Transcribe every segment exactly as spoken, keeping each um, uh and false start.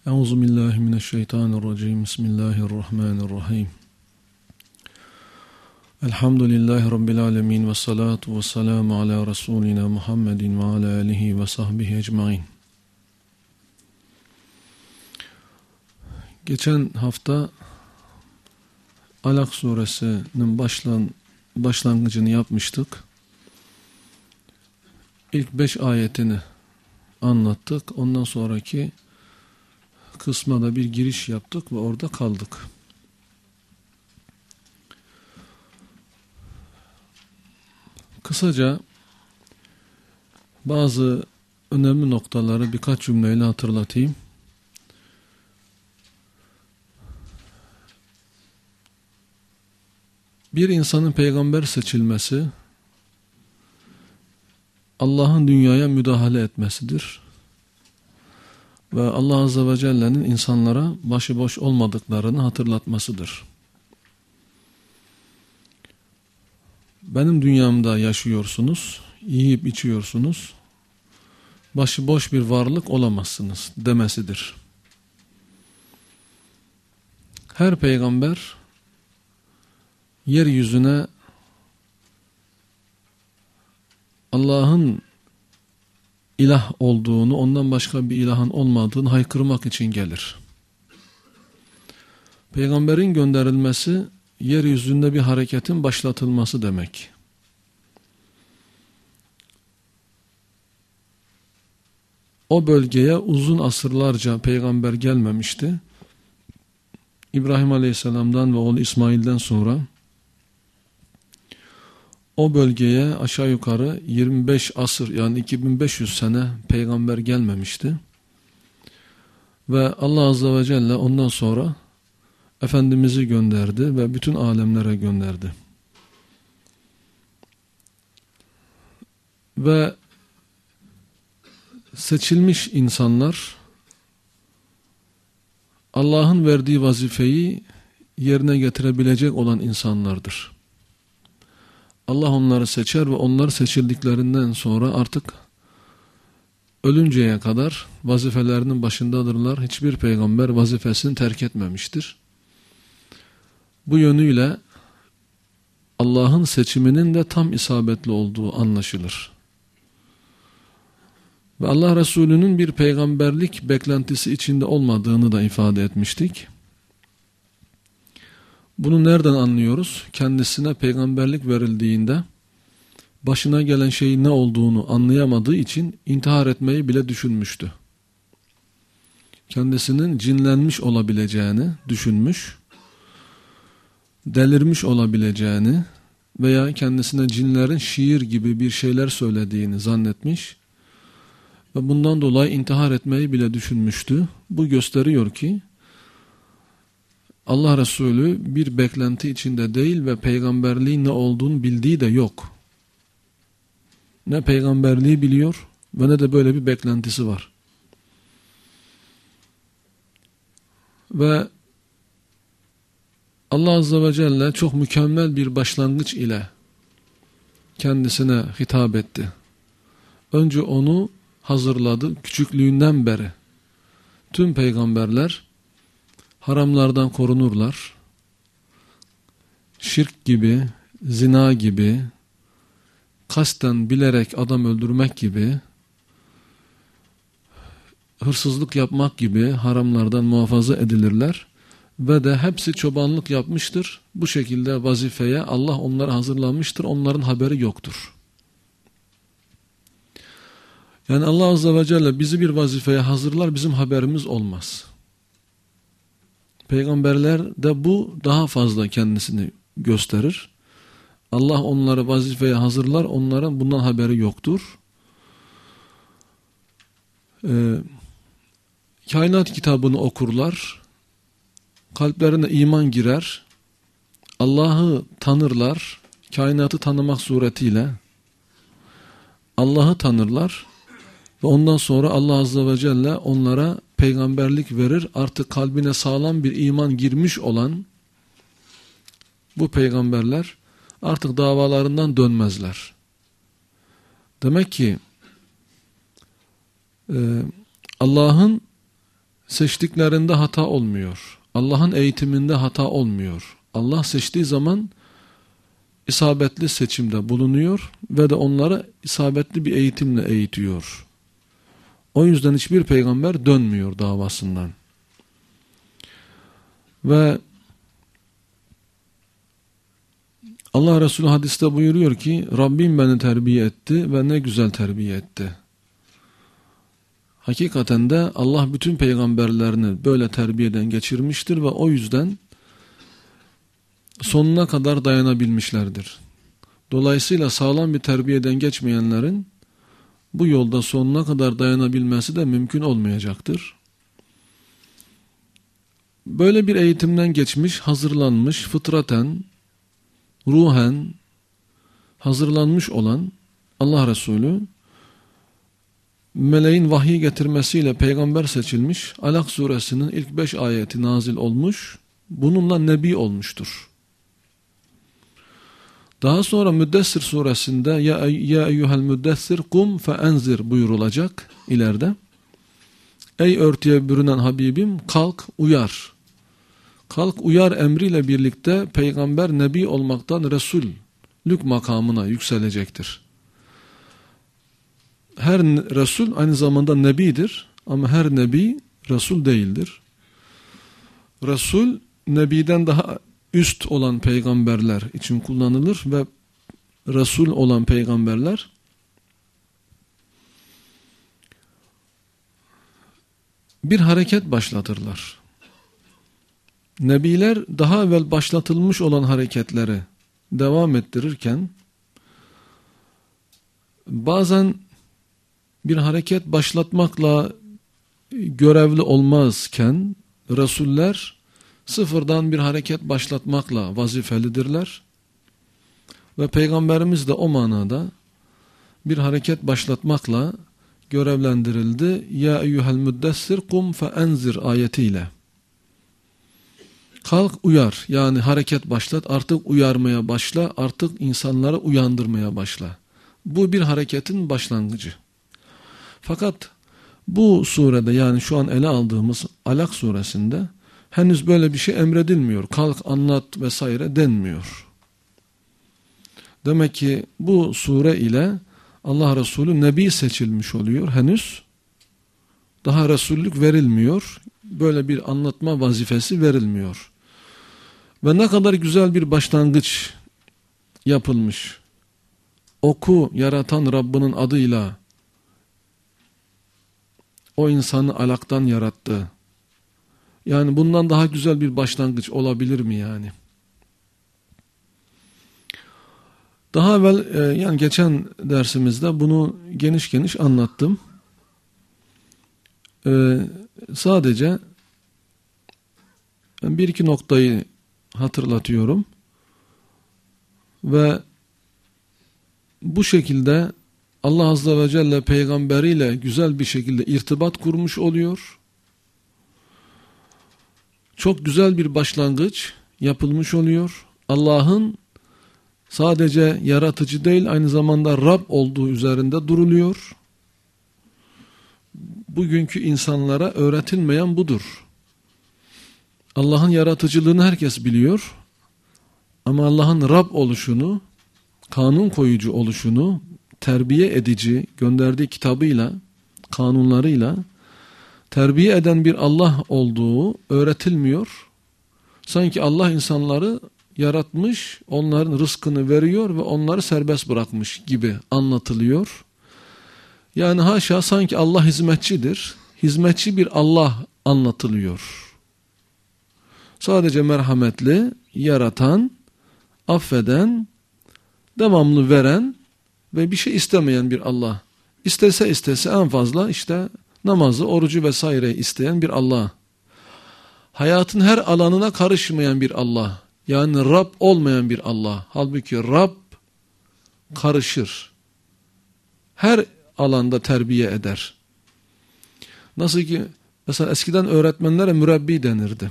Euzubillahimineşşeytanirracim. Bismillahirrahmanirrahim. Elhamdülillahi Rabbil alemin ve salatu ve selamu ala Resulina Muhammedin ve ala alihi ve sahbihi ecmain. Geçen hafta Alak suresinin başlan, başlangıcını yapmıştık. İlk beş ayetini anlattık. Ondan sonraki kısma da bir giriş yaptık ve orada kaldık. Kısaca bazı önemli noktaları birkaç cümleyle hatırlatayım. Bir insanın peygamber seçilmesi, Allah'ın dünyaya müdahale etmesidir. Ve Allah Azze ve Celle'nin insanlara başıboş olmadıklarını hatırlatmasıdır. Benim dünyamda yaşıyorsunuz, yiyip içiyorsunuz, başıboş bir varlık olamazsınız demesidir. Her peygamber yeryüzüne Allah'ın ilah olduğunu, ondan başka bir ilahın olmadığını haykırmak için gelir. Peygamberin gönderilmesi, yeryüzünde bir hareketin başlatılması demek. O bölgeye uzun asırlarca peygamber gelmemişti. İbrahim Aleyhisselam'dan ve oğlu İsmail'den sonra o bölgeye aşağı yukarı yirmi beş asır, yani iki bin beş yüz sene peygamber gelmemişti. Ve Allah Azze ve Celle ondan sonra Efendimiz'i gönderdi ve bütün alemlere gönderdi. Ve seçilmiş insanlar Allah'ın verdiği vazifeyi yerine getirebilecek olan insanlardır. Allah onları seçer ve onlar seçildiklerinden sonra artık ölünceye kadar vazifelerinin başındadırlar. Hiçbir peygamber vazifesini terk etmemiştir. Bu yönüyle Allah'ın seçiminin de tam isabetli olduğu anlaşılır. Ve Allah Resulü'nün bir peygamberlik beklentisi içinde olmadığını da ifade etmiştik. Bunu nereden anlıyoruz? Kendisine peygamberlik verildiğinde başına gelen şeyin ne olduğunu anlayamadığı için intihar etmeyi bile düşünmüştü. Kendisinin cinlenmiş olabileceğini düşünmüş, delirmiş olabileceğini veya kendisine cinlerin şiir gibi bir şeyler söylediğini zannetmiş ve bundan dolayı intihar etmeyi bile düşünmüştü. Bu gösteriyor ki Allah Resulü bir beklenti içinde değil ve peygamberliğin ne olduğunu bildiği de yok. Ne peygamberliği biliyor ve ne de böyle bir beklentisi var. Ve Allah Azze ve Celle çok mükemmel bir başlangıç ile kendisine hitap etti. Önce onu hazırladı küçüklüğünden beri. Tüm peygamberler haramlardan korunurlar. Şirk gibi, zina gibi, kasten bilerek adam öldürmek gibi, hırsızlık yapmak gibi haramlardan muhafaza edilirler. Ve de hepsi çobanlık yapmıştır. Bu şekilde vazifeye Allah onları hazırlanmıştır. Onların haberi yoktur. Yani Allah Azze ve Celle bizi bir vazifeye hazırlar, bizim haberimiz olmaz. Peygamberler de bu daha fazla kendisini gösterir. Allah onları vazifeye hazırlar, onların bundan haberi yoktur. Ee, kainat kitabını okurlar, kalplerine iman girer, Allah'ı tanırlar, kainatı tanımak suretiyle Allah'ı tanırlar ve ondan sonra Allah Azze ve Celle onlara peygamberlik verir. Artık kalbine sağlam bir iman girmiş olan bu peygamberler artık davalarından dönmezler. Demek ki e, Allah'ın seçtiklerinde hata olmuyor. Allah'ın eğitiminde hata olmuyor. Allah seçtiği zaman isabetli seçimde bulunuyor ve de onları isabetli bir eğitimle eğitiyor. O yüzden hiçbir peygamber dönmüyor davasından. Ve Allah Resulü hadiste buyuruyor ki Rabbim beni terbiye etti ve ne güzel terbiye etti. Hakikaten de Allah bütün peygamberlerini böyle terbiyeden geçirmiştir ve o yüzden sonuna kadar dayanabilmişlerdir. Dolayısıyla sağlam bir terbiyeden geçmeyenlerin bu yolda sonuna kadar dayanabilmesi de mümkün olmayacaktır. Böyle bir eğitimden geçmiş, hazırlanmış, fıtraten, ruhen hazırlanmış olan Allah Resulü meleğin vahiy getirmesiyle peygamber seçilmiş. Alak suresinin ilk beş ayeti nazil olmuş. Bununla nebi olmuştur. Daha sonra Müddessir suresinde ya, ya eyyuhel müddessir kum fe enzir buyurulacak ileride. Ey örtüye bürünen Habibim kalk uyar. Kalk uyar emriyle birlikte peygamber nebi olmaktan Resullük makamına yükselecektir. Her Resul aynı zamanda nebidir ama her nebi Resul değildir. Resul nebiden daha üst olan peygamberler için kullanılır ve Resul olan peygamberler bir hareket başlatırlar. Nebiler daha evvel başlatılmış olan hareketleri devam ettirirken bazen bir hareket başlatmakla görevli olmazken Resuller sıfırdan bir hareket başlatmakla vazifelidirler. Ve Peygamberimiz de o manada bir hareket başlatmakla görevlendirildi. Ya eyyuhel müddessir kum fe enzir ayetiyle. Kalk uyar, yani hareket başlat, artık uyarmaya başla, artık insanları uyandırmaya başla. Bu bir hareketin başlangıcı. Fakat bu surede, yani şu an ele aldığımız Alak suresinde henüz böyle bir şey emredilmiyor. Kalk anlat vesaire denmiyor. Demek ki bu sure ile Allah Resulü nebi seçilmiş oluyor henüz. Daha Resullük verilmiyor. Böyle bir anlatma vazifesi verilmiyor. Ve ne kadar güzel bir başlangıç yapılmış. Oku yaratan Rabbinin adıyla. O insanı alaktan yarattı. Yani bundan daha güzel bir başlangıç olabilir mi yani? Daha evvel e, yani geçen dersimizde bunu geniş geniş anlattım. E, sadece bir iki noktayı hatırlatıyorum. Ve bu şekilde Allah Azze ve Celle peygamberiyle güzel bir şekilde irtibat kurmuş oluyor. Çok güzel bir başlangıç yapılmış oluyor. Allah'ın sadece yaratıcı değil, aynı zamanda Rab olduğu üzerinde duruluyor. Bugünkü insanlara öğretilmeyen budur. Allah'ın yaratıcılığını herkes biliyor. Ama Allah'ın Rab oluşunu, kanun koyucu oluşunu, terbiye edici, gönderdiği kitabıyla, kanunlarıyla terbiye eden bir Allah olduğu öğretilmiyor. Sanki Allah insanları yaratmış, onların rızkını veriyor ve onları serbest bırakmış gibi anlatılıyor. Yani haşa sanki Allah hizmetçidir, hizmetçi bir Allah anlatılıyor. Sadece merhametli, yaratan, affeden, devamlı veren ve bir şey istemeyen bir Allah. İstese istese en fazla işte namazı, orucu vesaire isteyen bir Allah. Hayatın her alanına karışmayan bir Allah. Yani Rab olmayan bir Allah. Halbuki Rab karışır. Her alanda terbiye eder. Nasıl ki mesela eskiden öğretmenlere mürebbi denirdi.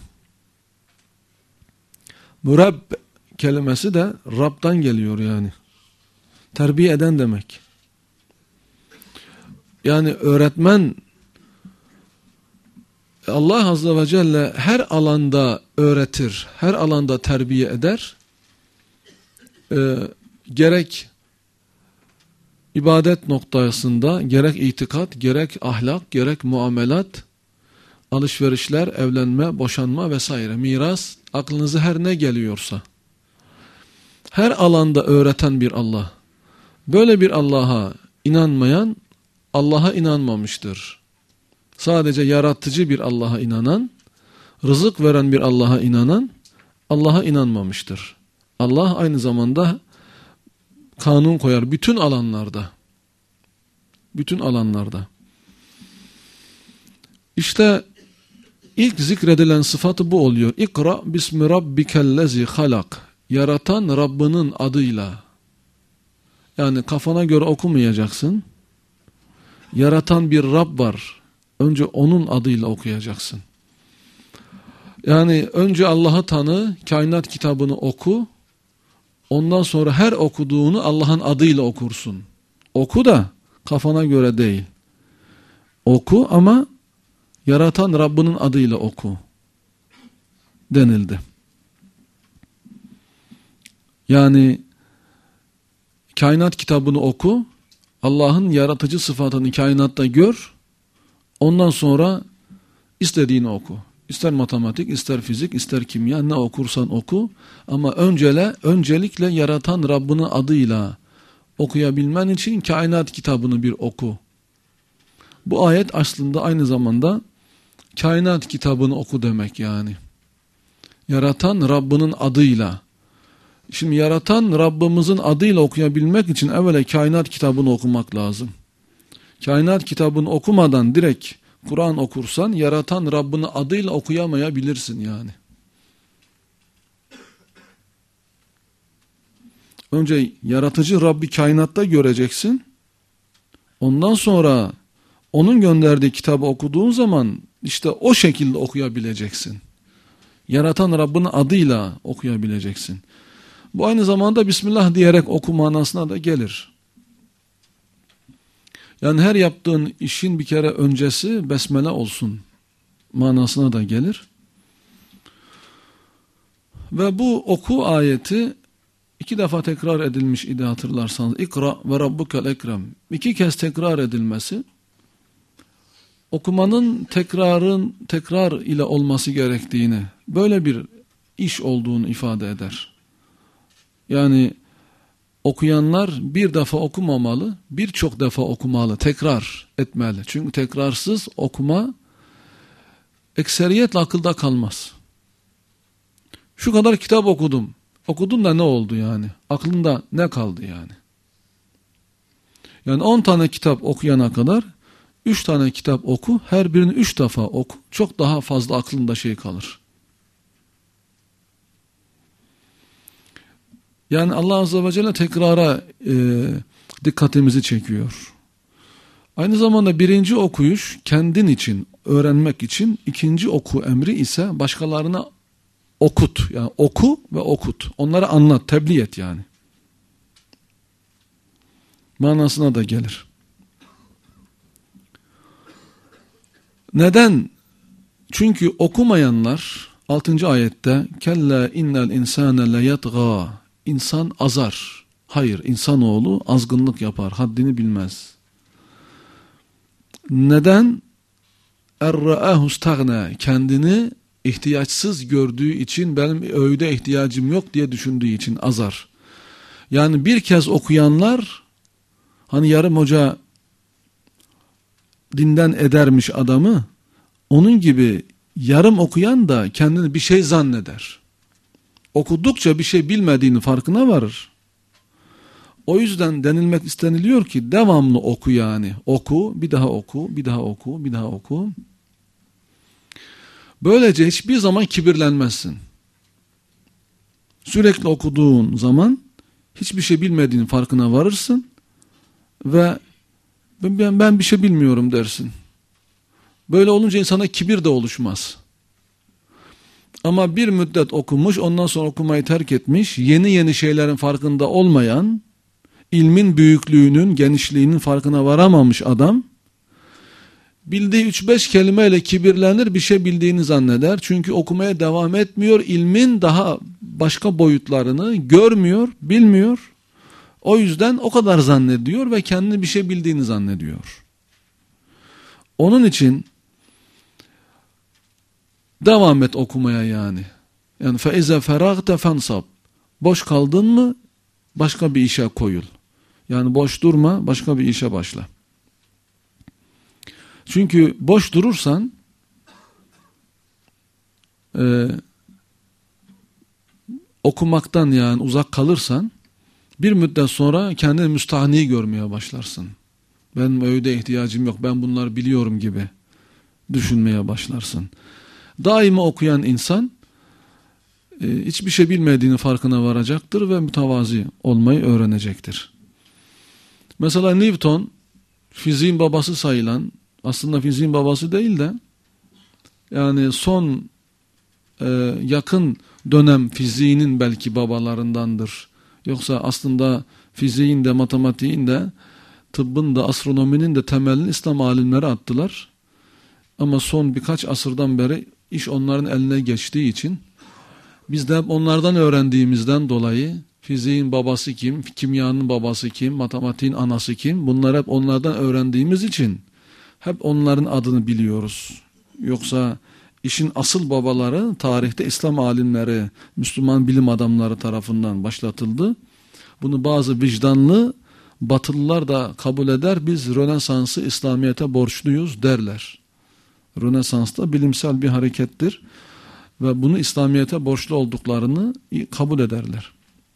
Müreb kelimesi de Rab'dan geliyor yani. Terbiye eden demek. Yani öğretmen Allah Azze ve Celle her alanda öğretir, her alanda terbiye eder. Ee, gerek ibadet noktasında, gerek itikat, gerek ahlak, gerek muamelat, alışverişler, evlenme, boşanma vesaire, miras, aklınıza her ne geliyorsa, her alanda öğreten bir Allah. Böyle bir Allah'a inanmayan, Allah'a inanmamıştır. Sadece yaratıcı bir Allah'a inanan, rızık veren bir Allah'a inanan, Allah'a inanmamıştır. Allah aynı zamanda kanun koyar bütün alanlarda. Bütün alanlarda. İşte ilk zikredilen sıfatı bu oluyor. İkra bismi rabbikellezi halak. Yaratan Rabbinin adıyla. Yani kafana göre okumayacaksın. Yaratan bir Rab var. Önce onun adıyla okuyacaksın. Yani önce Allah'ı tanı, kainat kitabını oku. Ondan sonra her okuduğunu Allah'ın adıyla okursun. Oku da kafana göre değil. Oku ama yaratan Rabbinin adıyla oku denildi. Yani kainat kitabını oku, Allah'ın yaratıcı sıfatını kainatta gör, ondan sonra istediğini oku. İster matematik, ister fizik, ister kimya, ne okursan oku. Ama öncele, öncelikle yaratan Rabbinin adıyla okuyabilmen için kainat kitabını bir oku. Bu ayet aslında aynı zamanda kainat kitabını oku demek yani. Yaratan Rabbinin adıyla. Şimdi yaratan Rabbimizin adıyla okuyabilmek için evvela kainat kitabını okumak lazım. Kainat kitabını okumadan direkt Kur'an okursan yaratan Rabbini adıyla okuyamayabilirsin yani. Önce yaratıcı Rabbi kainatta göreceksin. Ondan sonra onun gönderdiği kitabı okuduğun zaman işte o şekilde okuyabileceksin. Yaratan Rabbinin adıyla okuyabileceksin. Bu aynı zamanda Bismillah diyerek oku manasına da gelir. Yani her yaptığın işin bir kere öncesi Besmele olsun manasına da gelir. Ve bu oku ayeti iki defa tekrar edilmiş idi hatırlarsanız. İkra ve Rabbukel Ekrem. İki kez tekrar edilmesi okumanın tekrarın tekrar ile olması gerektiğini, böyle bir iş olduğunu ifade eder. Yani okuyanlar bir defa okumamalı, birçok defa okumalı, tekrar etmeli. Çünkü tekrarsız okuma ekseriyetle akılda kalmaz. Şu kadar kitap okudum. Okudun da ne oldu yani? Aklında ne kaldı yani? Yani on tane kitap okuyana kadar üç tane kitap oku, her birini üç defa oku. Çok daha fazla aklında şey kalır. Yani Allah Azze ve Celle tekrara e, dikkatimizi çekiyor. Aynı zamanda birinci okuyuş kendin için, öğrenmek için, ikinci oku emri ise başkalarına okut. Yani oku ve okut. Onlara anlat, tebliğ et yani. Manasına da gelir. Neden? Çünkü okumayanlar altıncı ayette kella innel insane leyatgâ. İnsan azar. Hayır, insanoğlu azgınlık yapar, haddini bilmez. Neden? Er-ra'ahu istagna. Kendini ihtiyaçsız gördüğü için, benim öğüde ihtiyacım yok diye düşündüğü için azar. Yani bir kez okuyanlar, hani yarım hoca dinden edermiş adamı, onun gibi yarım okuyan da kendini bir şey zanneder. Okudukça bir şey bilmediğini farkına varır. O yüzden denilmek isteniliyor ki devamlı oku yani. Oku, bir daha oku, bir daha oku, bir daha oku. Böylece hiçbir zaman kibirlenmezsin. Sürekli okuduğun zaman hiçbir şey bilmediğinin farkına varırsın ve ben, ben bir şey bilmiyorum dersin. Böyle olunca insana kibir de oluşmaz. Ama bir müddet okumuş, ondan sonra okumayı terk etmiş, yeni yeni şeylerin farkında olmayan, ilmin büyüklüğünün, genişliğinin farkına varamamış adam, bildiği üç beş kelimeyle kibirlenir, bir şey bildiğini zanneder. Çünkü okumaya devam etmiyor, ilmin daha başka boyutlarını görmüyor, bilmiyor. O yüzden o kadar zannediyor ve kendini bir şey bildiğini zannediyor. Onun için devam et okumaya yani. Yani feize feragte fensab. Boş kaldın mı başka bir işe koyul. Yani boş durma, başka bir işe başla. Çünkü boş durursan e, okumaktan yani uzak kalırsan bir müddet sonra kendini müstahni görmeye başlarsın. Benim öyle ihtiyacım yok, ben bunları biliyorum gibi düşünmeye başlarsın. Daima okuyan insan e, hiçbir şey bilmediğini farkına varacaktır ve mütevazi olmayı öğrenecektir. Mesela Newton, fiziğin babası sayılan, aslında fiziğin babası değil de yani son e, yakın dönem fiziğinin belki babalarındandır. Yoksa aslında fiziğin de, matematiğin de, tıbbın da, astronominin de temelini İslam alimleri attılar. Ama son birkaç asırdan beri iş onların eline geçtiği için biz de hep onlardan öğrendiğimizden dolayı fiziğin babası kim, kimyanın babası kim, matematiğin anası kim, bunları hep onlardan öğrendiğimiz için hep onların adını biliyoruz. Yoksa işin asıl babaları tarihte İslam alimleri, Müslüman bilim adamları tarafından başlatıldı. Bunu bazı vicdanlı Batılılar da kabul eder. Biz Rönesans'ı İslamiyet'e borçluyuz derler. Rönesans da bilimsel bir harekettir ve bunu İslamiyet'e borçlu olduklarını kabul ederler.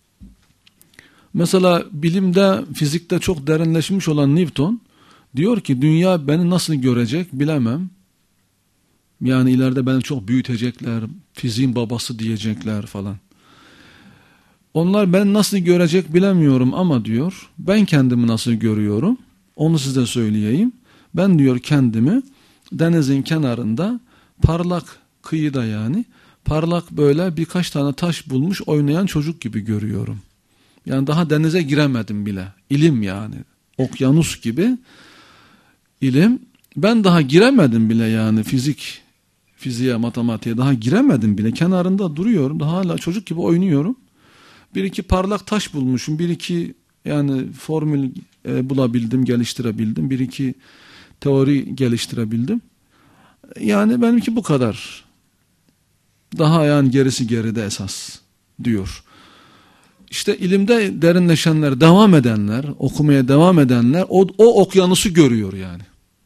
Mesela bilimde, fizikte çok derinleşmiş olan Newton diyor ki dünya beni nasıl görecek bilemem. Yani ileride beni çok büyütecekler, fiziğin babası diyecekler falan. Onlar beni nasıl görecek bilemiyorum ama diyor, ben kendimi nasıl görüyorum onu size söyleyeyim. Ben diyor kendimi denizin kenarında parlak kıyıda yani parlak böyle birkaç tane taş bulmuş oynayan çocuk gibi görüyorum. Yani daha denize giremedim bile. İlim yani. Okyanus gibi ilim. Ben daha giremedim bile yani fizik, fiziğe, matematiğe daha giremedim bile. Kenarında duruyorum. Daha hala çocuk gibi oynuyorum. Bir iki parlak taş bulmuşum. Bir iki yani formül e, bulabildim, geliştirebildim. Bir iki teori geliştirebildim. Yani benimki bu kadar. Daha yani gerisi geride esas diyor. İşte ilimde derinleşenler, devam edenler, okumaya devam edenler o, o okyanusu görüyor yani.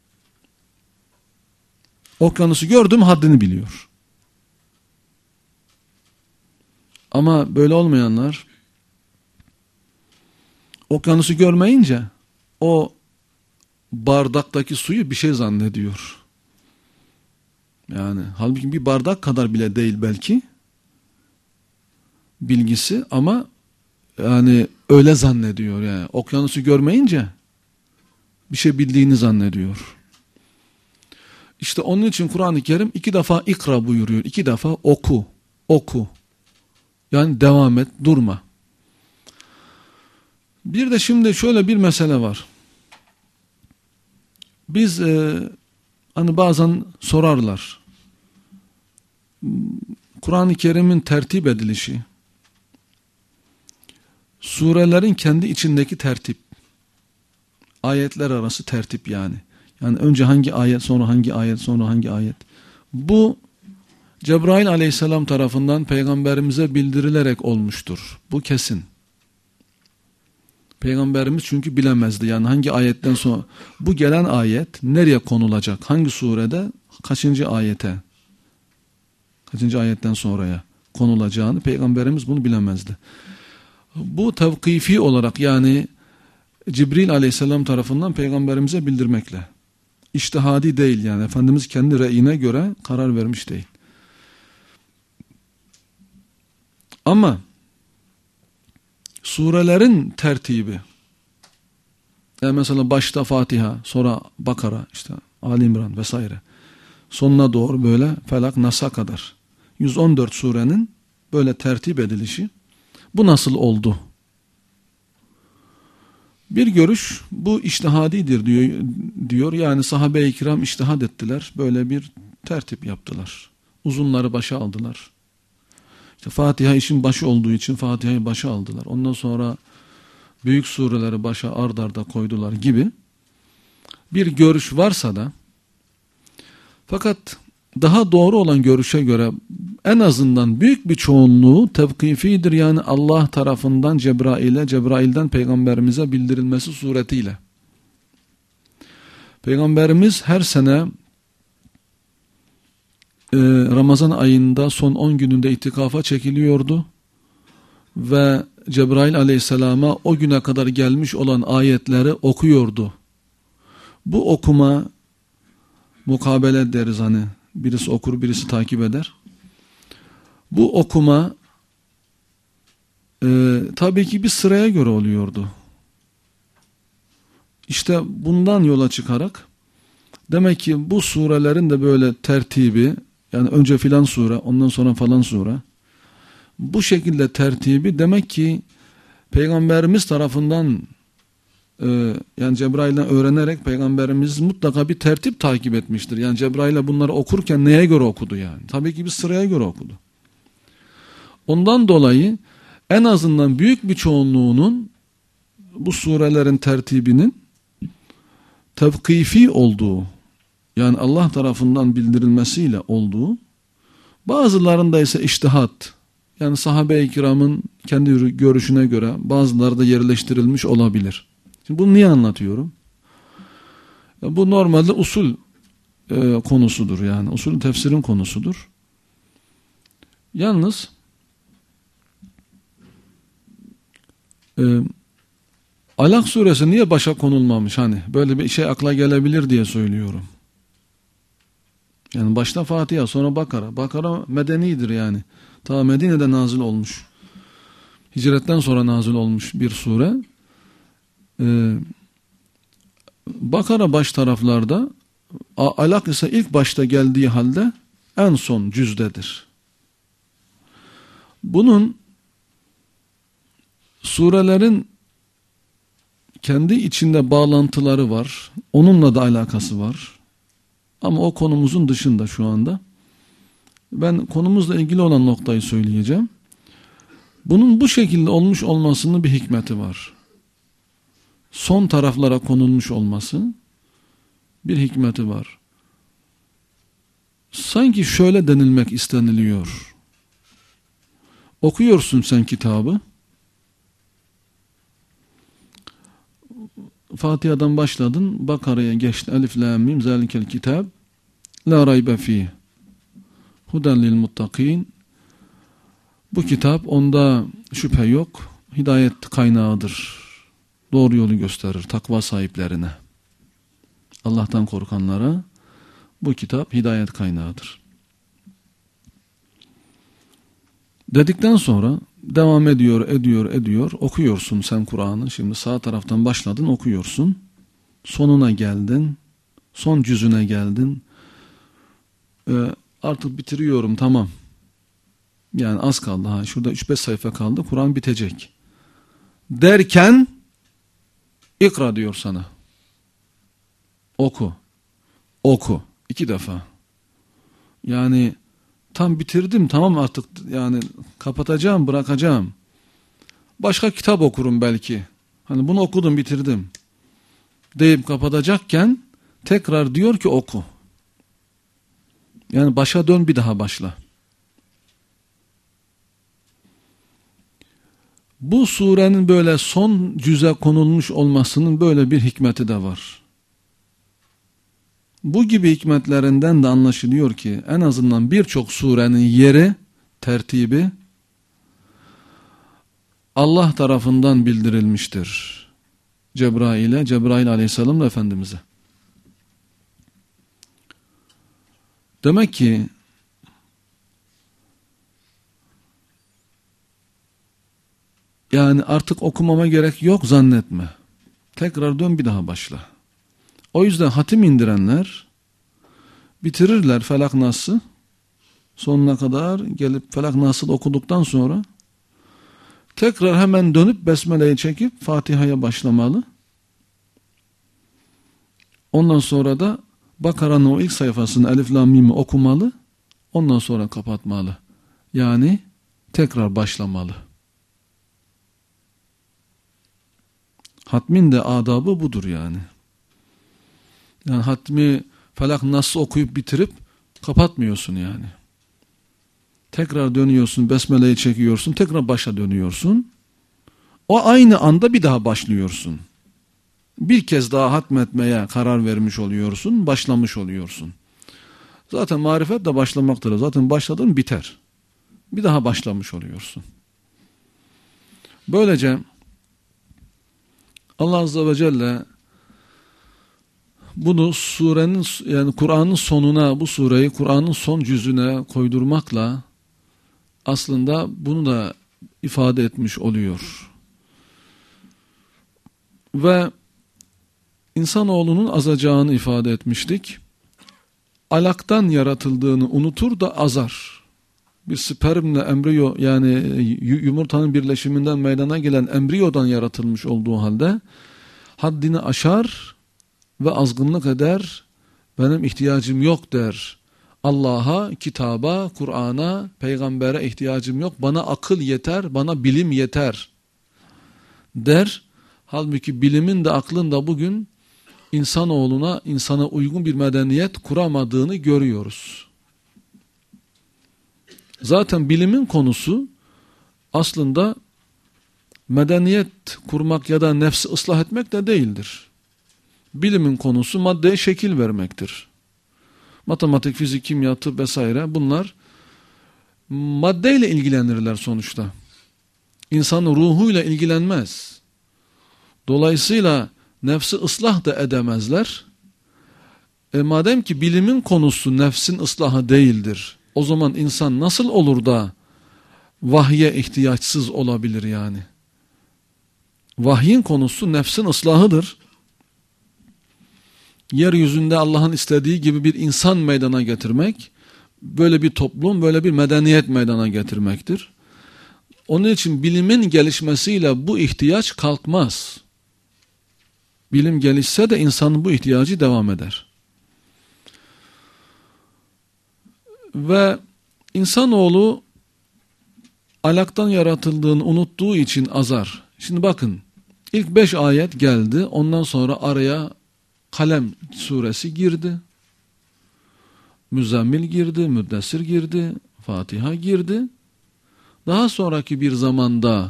Okyanusu gördüm haddini biliyor. Ama böyle olmayanlar okyanusu görmeyince o bardaktaki suyu bir şey zannediyor. Yani halbuki bir bardak kadar bile değil belki bilgisi ama yani öyle zannediyor yani. Okyanusu görmeyince bir şey bildiğini zannediyor. İşte onun için Kur'an-ı Kerim iki defa ikra buyuruyor. İki defa oku. Oku. Yani devam et, durma. Bir de şimdi şöyle bir mesele var. Biz e, hani bazen sorarlar. Kur'an-ı Kerim'in tertip edilişi, surelerin kendi içindeki tertip, ayetler arası tertip yani. Yani önce hangi ayet, sonra hangi ayet, sonra hangi ayet. Bu Cebrail aleyhisselam tarafından peygamberimize bildirilerek olmuştur. Bu kesin. Peygamberimiz çünkü bilemezdi. Yani hangi ayetten sonra bu gelen ayet nereye konulacak? Hangi surede kaçıncı ayete? Kaçıncı ayetten sonraya konulacağını peygamberimiz bunu bilemezdi. Bu tevkifi olarak yani Cibril aleyhisselam tarafından peygamberimize bildirmekle. İçtihadi değil yani. Efendimiz kendi reyine göre karar vermiş değil. Ama surelerin tertibi yani mesela başta Fatiha, sonra Bakara, işte Ali İmran vesaire. Sonuna doğru böyle Felak, Nas'a kadar yüz on dört surenin böyle tertip edilişi bu nasıl oldu? Bir görüş bu içtihadidir diyor, diyor. Yani sahabe-i kiram içtihad ettiler. Böyle bir tertip yaptılar. Uzunları başa aldılar. İşte Fatiha işin başı olduğu için Fatiha'yı başa aldılar. Ondan sonra büyük sureleri başa ard arda koydular gibi bir görüş varsa da, fakat daha doğru olan görüşe göre en azından büyük bir çoğunluğu tevkifidir. Yani Allah tarafından Cebrail'e, Cebrail'den Peygamberimize bildirilmesi suretiyle. Peygamberimiz her sene e, Ramazan ayında son on gününde itikafa çekiliyordu ve Cebrail aleyhisselama o güne kadar gelmiş olan ayetleri okuyordu. Bu okuma, mukabele deriz hani, birisi okur birisi takip eder. Bu okuma e, tabii ki bir sıraya göre oluyordu. İşte bundan yola çıkarak demek ki bu surelerin de böyle tertibi, yani önce filan sure ondan sonra falan sure, bu şekilde tertibi demek ki Peygamberimiz tarafından e, yani Cebrail'den öğrenerek Peygamberimiz mutlaka bir tertip takip etmiştir. Yani Cebrail'e bunları okurken neye göre okudu yani? Tabii ki bir sıraya göre okudu. Ondan dolayı en azından büyük bir çoğunluğunun bu surelerin tertibinin tevkifi olduğu, yani Allah tarafından bildirilmesiyle olduğu, bazılarında ise içtihat, yani sahabe-i kiramın kendi görüşüne göre bazıları da yerleştirilmiş olabilir. Şimdi bunu niye anlatıyorum? Bu normalde usul e, konusudur, yani usul tefsirin konusudur. Yalnız e, Alak suresi niye başa konulmamış, hani böyle bir şey akla gelebilir diye söylüyorum. Yani başta Fatiha, sonra Bakara. Bakara medenidir yani. Ta Medine'de nazil olmuş. Hicretten sonra nazil olmuş bir sure. Ee, Bakara baş taraflarda, Alak ise ilk başta geldiği halde en son cüzdedir. Bunun surelerin kendi içinde bağlantıları var. Onunla da alakası var. Ama o konumuzun dışında şu anda. Ben konumuzla ilgili olan noktayı söyleyeceğim. Bunun bu şekilde olmuş olmasının bir hikmeti var. Son taraflara konulmuş olması bir hikmeti var. Sanki şöyle denilmek isteniliyor. Okuyorsun sen kitabı. Fatiha'dan başladın, Bakara'ya geçtin. Elif, Lam, Mim, Zalikel kitab la raybe fih huden lil muttakin. Bu kitap, onda şüphe yok, hidayet kaynağıdır. Doğru yolu gösterir takva sahiplerine. Allah'tan korkanlara bu kitap hidayet kaynağıdır. Dedikten sonra devam ediyor, ediyor, ediyor. Okuyorsun sen Kur'an'ı. Şimdi sağ taraftan başladın, okuyorsun. Sonuna geldin. Son cüzüne geldin. Ee, artık bitiriyorum, tamam. Yani az kaldı. Ha, şurada üç beş sayfa kaldı. Kur'an bitecek. Derken ikra diyor sana. Oku. Oku. İki defa. Yani tam bitirdim, tamam artık, yani kapatacağım, bırakacağım. Başka kitap okurum belki. Hani bunu okudum, bitirdim deyip kapatacakken tekrar diyor ki oku. Yani başa dön, bir daha başla. Bu surenin böyle son cüze konulmuş olmasının böyle bir hikmeti de var. Bu gibi hikmetlerinden de anlaşılıyor ki en azından birçok surenin yeri, tertibi Allah tarafından bildirilmiştir. Cebrail'e, Cebrail aleyhisselamla Efendimiz'e. Demek ki yani artık okumama gerek yok zannetme. Tekrar dön, bir daha başla. O yüzden hatim indirenler bitirirler Felak Nas'ı, sonuna kadar gelip Felak Nas'ı okuduktan sonra tekrar hemen dönüp Besmele'yi çekip Fatiha'ya başlamalı. Ondan sonra da Bakara'nın o ilk sayfasını Elif Lam Mim'i okumalı. Ondan sonra kapatmalı. Yani tekrar başlamalı. Hatmin de adabı budur yani. Yani hatmi Felak Nas'ı okuyup bitirip kapatmıyorsun yani. Tekrar dönüyorsun, Besmele'yi çekiyorsun, tekrar başa dönüyorsun. O aynı anda bir daha başlıyorsun. Bir kez daha hatmetmeye karar vermiş oluyorsun, başlamış oluyorsun. Zaten marifet de başlamaktır. Zaten başladın biter. Bir daha başlamış oluyorsun. Böylece Allah Azze ve Celle bunu surenin yani Kur'an'ın sonuna, bu sureyi Kur'an'ın son cüzüne koydurmakla aslında bunu da ifade etmiş oluyor. Ve insanoğlunun azacağını ifade etmiştik. Alaktan yaratıldığını unutur da azar. Bir spermle embriyo yani yumurtanın birleşiminden meydana gelen embriyodan yaratılmış olduğu halde haddini aşar ve azgınlık eder. Benim ihtiyacım yok der. Allah'a, kitaba, Kur'an'a, peygambere ihtiyacım yok. Bana akıl yeter, bana bilim yeter der. Halbuki bilimin de aklın da bugün insanoğluna, insana uygun bir medeniyet kuramadığını görüyoruz. Zaten bilimin konusu aslında medeniyet kurmak ya da nefsi ıslah etmek de değildir. Bilimin konusu maddeye şekil vermektir. Matematik, fizik, kimya, tıp vesaire bunlar maddeyle ilgilenirler sonuçta. İnsanın ruhuyla ilgilenmez. Dolayısıyla nefsi ıslah da edemezler. E madem ki bilimin konusu nefsin ıslahı değildir, o zaman insan nasıl olur da vahye ihtiyaçsız olabilir yani? Vahyin konusu nefsin ıslahıdır. Yeryüzünde Allah'ın istediği gibi bir insan meydana getirmek, böyle bir toplum, böyle bir medeniyet meydana getirmektir. Onun için bilimin gelişmesiyle bu ihtiyaç kalkmaz. Bilim gelişse de insanın bu ihtiyacı devam eder. Ve insanoğlu alaktan yaratıldığını unuttuğu için azar. Şimdi bakın, ilk beş ayet geldi, ondan sonra araya Kalem suresi girdi, Müzzemmil girdi, Müddessir girdi, Fatiha girdi. Daha sonraki bir zamanda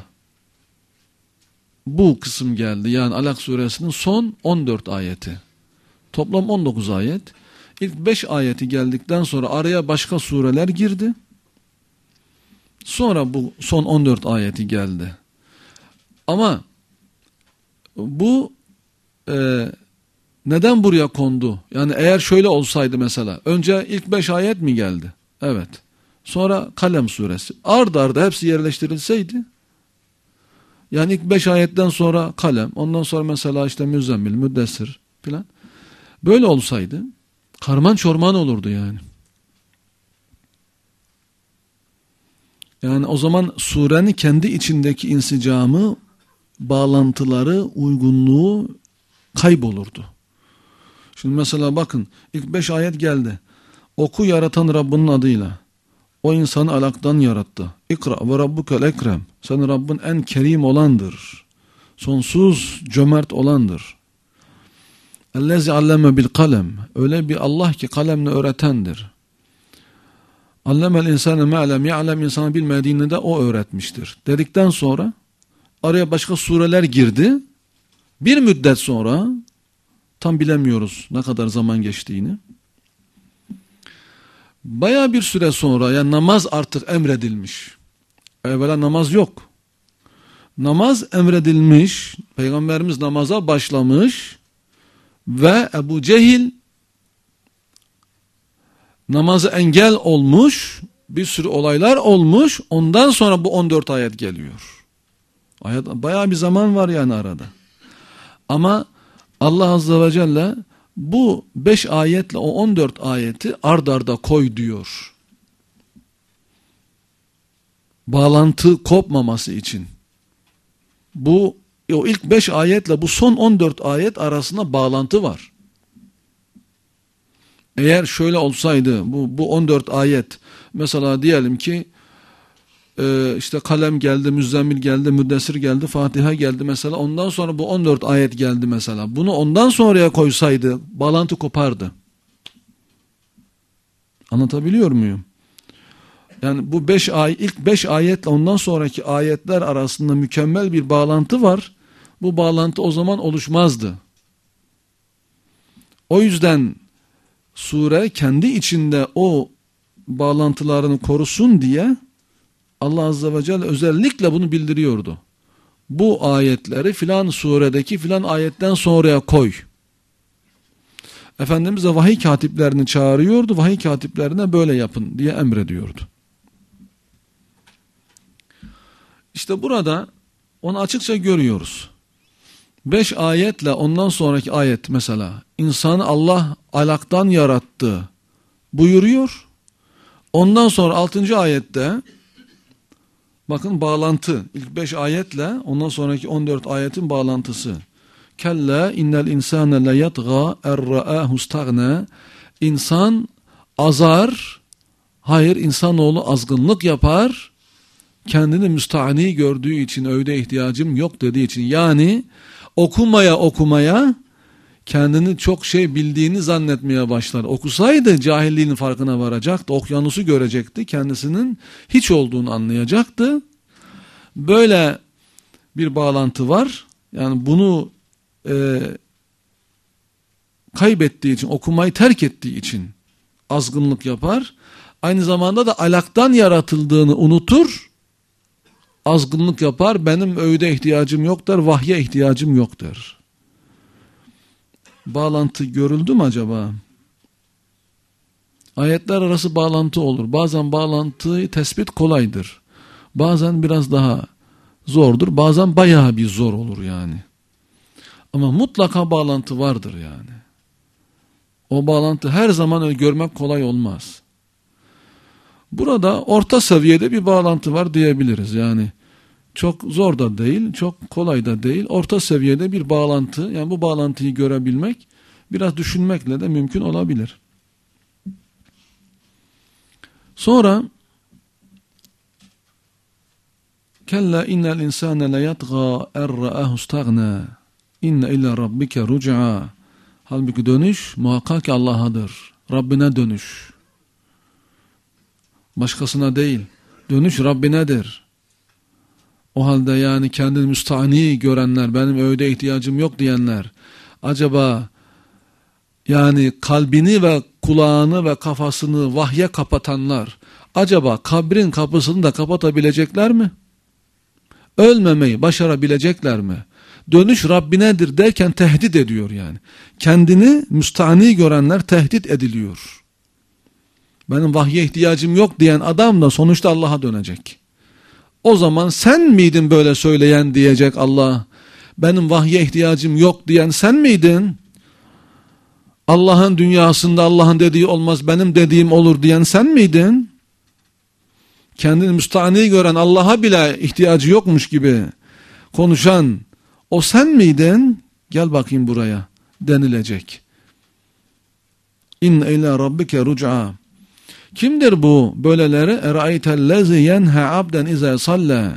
bu kısım geldi. Yani Alak suresinin son on dört ayeti. Toplam on dokuz ayet. İlk beş ayeti geldikten sonra araya başka sureler girdi. Sonra bu son on dört ayeti geldi. Ama bu e, neden buraya kondu? Yani eğer şöyle olsaydı mesela. Önce ilk beş ayet mi geldi? Evet. Sonra Kalem suresi. Ard arda hepsi yerleştirilseydi. Yani ilk beş ayetten sonra Kalem. Ondan sonra mesela işte Müzzemmil, Müddessir filan. Böyle olsaydı karman çorman olurdu yani. Yani o zaman surenin kendi içindeki insicamı, bağlantıları, uygunluğu kaybolurdu. Şimdi mesela bakın ilk beş ayet geldi. Oku yaratan Rabbinin adıyla. O insanı alaktan yarattı. İkra ve rabbukel ekrem. Senin Rabbin en kerim olandır. Sonsuz cömert olandır. Ellezi alleme bil kalem. Öyle bir Allah ki kalemle öğretendir. Allemel insane me'lem ya'lem, insana bilmediğini de o öğretmiştir. Dedikten sonra araya başka sureler girdi. Bir müddet sonra tam bilemiyoruz ne kadar zaman geçtiğini. Baya bir süre sonra yani namaz artık emredilmiş. Evvela namaz yok. Namaz emredilmiş. Peygamberimiz namaza başlamış. Ve Ebu Cehil namazı engel olmuş. Bir sürü olaylar olmuş. Ondan sonra bu on dört ayet geliyor. Ayet, bayağı bir zaman var yani arada. Ama Allah Azze ve Celle bu beş ayetle o on dört ayeti ard arda koy diyor. Bağlantı kopmaması için. Bu o ilk beş ayetle bu son on dört ayet arasında bağlantı var. eğer şöyle olsaydı, bu, bu on dört ayet, mesela diyelim ki e, işte kalem geldi, müzzemmil geldi, müddessir geldi, Fatiha geldi mesela, ondan sonra bu on dört ayet geldi mesela. Bunu ondan sonraya koysaydı bağlantı kopardı. Anlatabiliyor muyum? Yani bu beş ay, ilk beş ayetle ondan sonraki ayetler arasında mükemmel bir bağlantı var. Bu bağlantı o zaman oluşmazdı. O yüzden sure kendi içinde o bağlantılarını korusun diye Allah Azze ve Celle özellikle bunu bildiriyordu. Bu ayetleri filan suredeki filan ayetten sonraya koy. Efendimiz de vahiy katiplerini çağırıyordu. Vahiy katiplerine böyle yapın diye emrediyordu. İşte burada onu açıkça görüyoruz. Beş ayetle ondan sonraki ayet mesela insanı Allah alaktan yarattı buyuruyor. Ondan sonra altıncı ayette bakın bağlantı. İlk beş ayetle ondan sonraki on dört ayetin bağlantısı. Kella innel insane le yatgâ erra'âhu stagna. İnsan azar, hayır insanoğlu azgınlık yapar, kendini müstahni gördüğü için, öğüde ihtiyacım yok dediği için, yani okumaya okumaya kendini çok şey bildiğini zannetmeye başlar. Okusaydı cahilliğinin farkına varacaktı, okyanusu görecekti, kendisinin hiç olduğunu anlayacaktı. Böyle bir bağlantı var. Yani bunu e, kaybettiği için, okumayı terk ettiği için azgınlık yapar. Aynı zamanda da alaktan yaratıldığını unutur, azgınlık yapar, benim öğüde ihtiyacım yok der, vahye ihtiyacım yok der. Bağlantı görüldü mü acaba? Ayetler arası bağlantı olur. Bazen bağlantıyı tespit kolaydır. Bazen biraz daha zordur. Bazen bayağı bir zor olur yani. Ama mutlaka bağlantı vardır yani. O bağlantı her zaman öyle görmek kolay olmaz. Burada orta seviyede bir bağlantı var diyebiliriz. Yani çok zor da değil, çok kolay da değil. Orta seviyede bir bağlantı. Yani bu bağlantıyı görebilmek biraz düşünmekle de mümkün olabilir. Sonra kella innel insane le yatgâ erra'ahu stagna inne ila rabbike ruc'a. Halbuki dönüş muhakkak ki Allah'adır. Rabbine dönüş. Başkasına değil. Dönüş Rabbinedir. O halde yani kendini müstahni görenler, benim öğüde ihtiyacım yok diyenler, acaba yani kalbini ve kulağını ve kafasını vahye kapatanlar, acaba kabrin kapısını da kapatabilecekler mi? Ölmemeyi başarabilecekler mi? Dönüş Rabbinedir derken tehdit ediyor yani. Kendini müstahni görenler tehdit ediliyor. Benim vahye ihtiyacım yok diyen adam da sonuçta Allah'a dönecek. O zaman sen miydin böyle söyleyen diyecek Allah. Benim vahye ihtiyacım yok diyen sen miydin? Allah'ın dünyasında Allah'ın dediği olmaz, benim dediğim olur diyen sen miydin? Kendini müstahni gören, Allah'a bile ihtiyacı yokmuş gibi konuşan o sen miydin? Gel bakayım buraya denilecek. İnne ila rabbike ruc'a. Kimdir bu böyleleri? Eraytellezi yenha abden iza salla.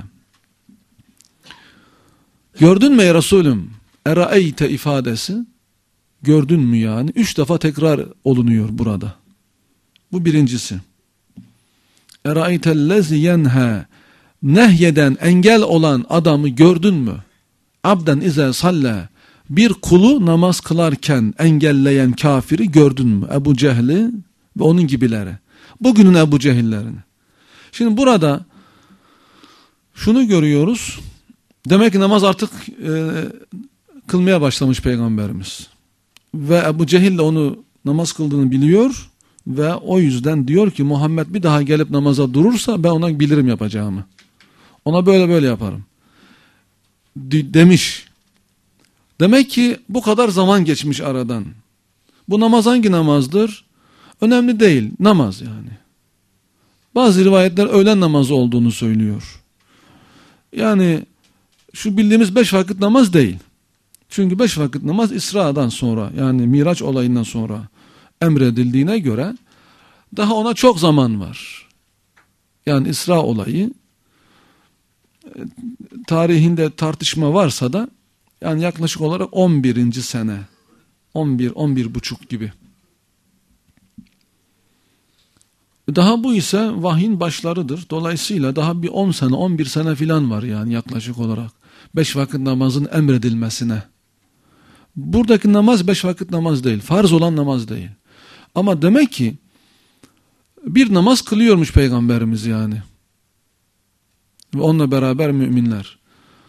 Gördün mü ey Resulüm? Erayte ifadesi gördün mü yani? Üç defa tekrar olunuyor burada. Bu birincisi. Eraytellezi yenha, nehyeden, engel olan adamı gördün mü? Abden iza salla, bir kulu namaz kılarken engelleyen kafiri gördün mü? Ebu Cehli ve onun gibileri. Bugünün Ebu Cehillerini. Şimdi burada şunu görüyoruz. Demek ki namaz artık e, kılmaya başlamış Peygamberimiz. Ve Ebu Cehil de onu namaz kıldığını biliyor. Ve o yüzden diyor ki Muhammed bir daha gelip namaza durursa ben ona bilirim yapacağımı. Ona böyle böyle yaparım. De- demiş. Demek ki bu kadar zaman geçmiş aradan. Bu namaz hangi namazdır? Önemli değil. Namaz yani. Bazı rivayetler öğlen namazı olduğunu söylüyor. Yani şu bildiğimiz beş vakit namaz değil. Çünkü beş vakit namaz İsra'dan sonra, yani Miraç olayından sonra emredildiğine göre daha ona çok zaman var. Yani İsra olayı tarihinde tartışma varsa da yani yaklaşık olarak on birinci sene, on bir on bir buçuk gibi. Daha bu ise vahyin başlarıdır. Dolayısıyla daha bir on sene, on bir sene filan var yani yaklaşık olarak. Beş vakit namazın emredilmesine. Buradaki namaz beş vakit namaz değil. Farz olan namaz değil. Ama demek ki bir namaz kılıyormuş Peygamberimiz yani. Ve onunla beraber müminler.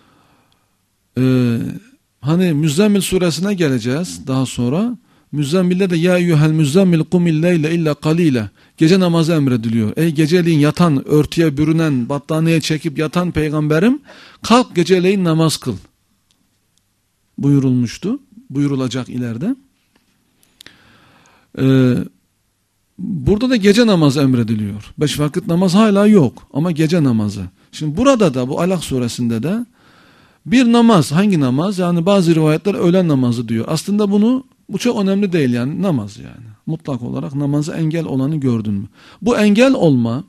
Ee, hani Müzzemmil suresine geleceğiz daha sonra. Müzzemmil'de de ya eyyuhel müzzemmil kumil leyle illa kalile. Gece namazı emrediliyor. Ey geceliğin yatan, örtüye bürünen, battaniyeye çekip yatan peygamberim, kalk geceleyin namaz kıl buyurulmuştu. Buyurulacak ileride. Ee, burada da gece namazı emrediliyor. Beş vakit namaz hala yok ama gece namazı. Şimdi burada da bu Alak suresinde de bir namaz, hangi namaz? Yani bazı rivayetler öğlen namazı diyor. Aslında bunu bu çok önemli değil yani namaz yani. Mutlak olarak namazı engel olanı gördün mü? Bu engel olma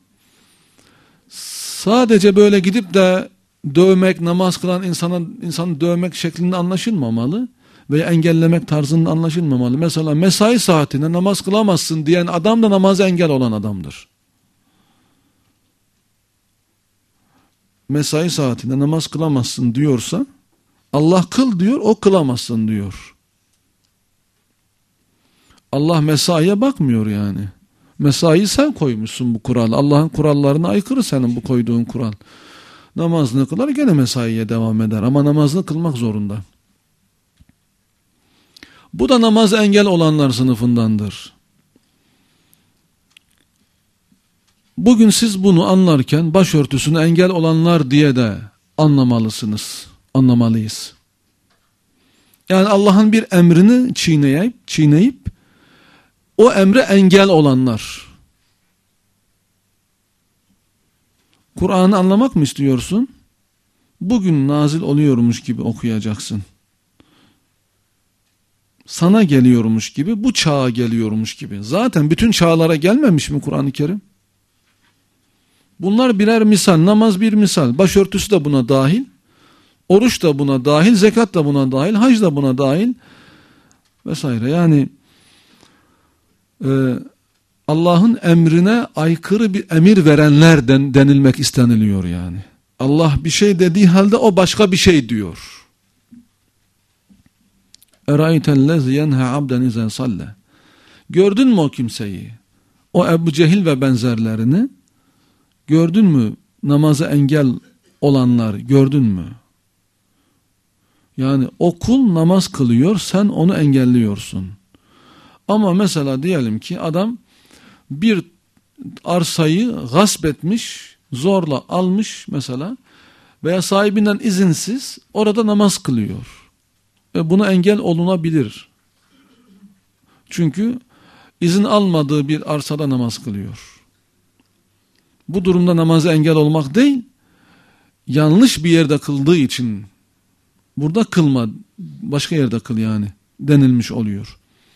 sadece böyle gidip de dövmek, namaz kılan insana, insanı dövmek şeklinde anlaşılmamalı veya engellemek tarzında anlaşılmamalı. Mesela mesai saatinde namaz kılamazsın diyen adam da namazı engel olan adamdır. Mesai saatinde namaz kılamazsın diyorsa Allah kıl diyor, o kılamazsın diyor. Allah mesaiye bakmıyor yani. Mesaiyi sen koymuşsun bu kural. Allah'ın kurallarına aykırı senin bu koyduğun kural. Namazını kılar gene mesaiye devam eder ama namazını kılmak zorunda. Bu da namaz engel olanlar sınıfındandır. Bugün siz bunu anlarken başörtüsünü engel olanlar diye de anlamalısınız, anlamalıyız. Yani Allah'ın bir emrini çiğneyip, çiğneyip o emre engel olanlar. Kur'an'ı anlamak mı istiyorsun? Bugün nazil oluyormuş gibi okuyacaksın. Sana geliyormuş gibi, bu çağa geliyormuş gibi. Zaten bütün çağlara gelmemiş mi Kur'an-ı Kerim? Bunlar birer misal. Namaz bir misal. Başörtüsü de buna dahil. Oruç da buna dahil. Zekat da buna dahil. Hac da buna dahil. Vesaire. Yani e, Allah'ın emrine aykırı bir emir verenlerden denilmek isteniliyor yani. Allah bir şey dediği halde o başka bir şey diyor. Eraitellezi yenha abden izen salle. Gördün mü o kimseyi? O Ebu Cehil ve benzerlerini gördün mü? Namaza engel olanlar gördün mü? Yani o kul namaz kılıyor, sen onu engelliyorsun. Ama mesela diyelim ki adam bir arsayı gasp etmiş, zorla almış mesela veya sahibinden izinsiz orada namaz kılıyor. Ve buna engel olunabilir. Çünkü izin almadığı bir arsada namaz kılıyor. Bu durumda namaza engel olmak değil, yanlış bir yerde kıldığı için burada kılma, başka yerde kıl yani denilmiş oluyor.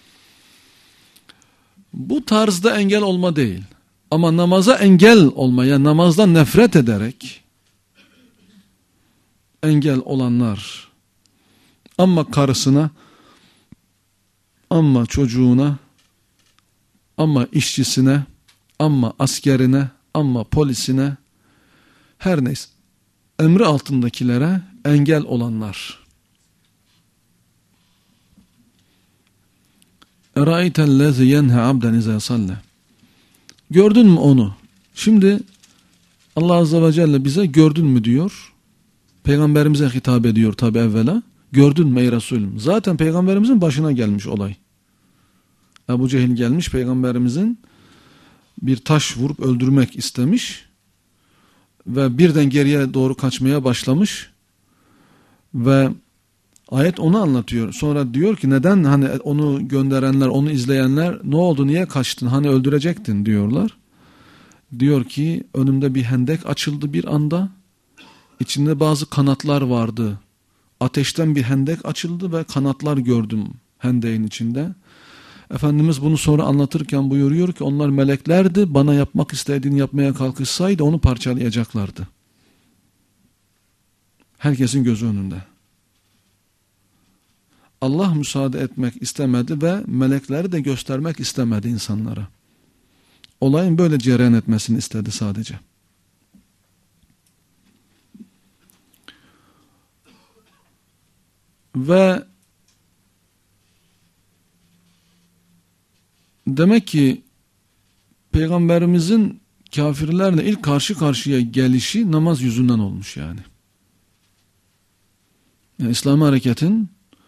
Bu tarzda engel olma değil. Ama namaza engel olmaya, namazdan nefret ederek engel olanlar, ama karısına, ama çocuğuna, ama işçisine, ama askerine, ama polisine, her neyse, emri altındakilere engel olanlar. Eraitellezi yenha abden ize salle. Gördün mü onu? Şimdi Allah Azze ve Celle bize gördün mü diyor. Peygamberimize hitap ediyor tabi evvela. Gördün mü ey Resulüm? Zaten Peygamberimizin başına gelmiş olay. Ebu Cehil gelmiş Peygamberimizin bir taş vurup öldürmek istemiş. Ve birden geriye doğru kaçmaya başlamış. Ve ayet onu anlatıyor. Sonra diyor ki neden hani onu gönderenler, onu izleyenler ne oldu, niye kaçtın, hani öldürecektin diyorlar. Diyor ki önümde bir hendek açıldı bir anda. İçinde bazı kanatlar vardı. Ateşten bir hendek açıldı ve kanatlar gördüm hendeğin içinde. Efendimiz bunu sonra anlatırken buyuruyor ki onlar meleklerdi, bana yapmak istediğini yapmaya kalkışsaydı onu parçalayacaklardı. Herkesin gözü önünde. Allah müsaade etmek istemedi ve melekleri de göstermek istemedi insanlara. Olayın böyle cereyan etmesini istedi sadece. Ve demek ki Peygamberimizin kafirlerle ilk karşı karşıya gelişi namaz yüzünden olmuş yani. Yani İslami hareketin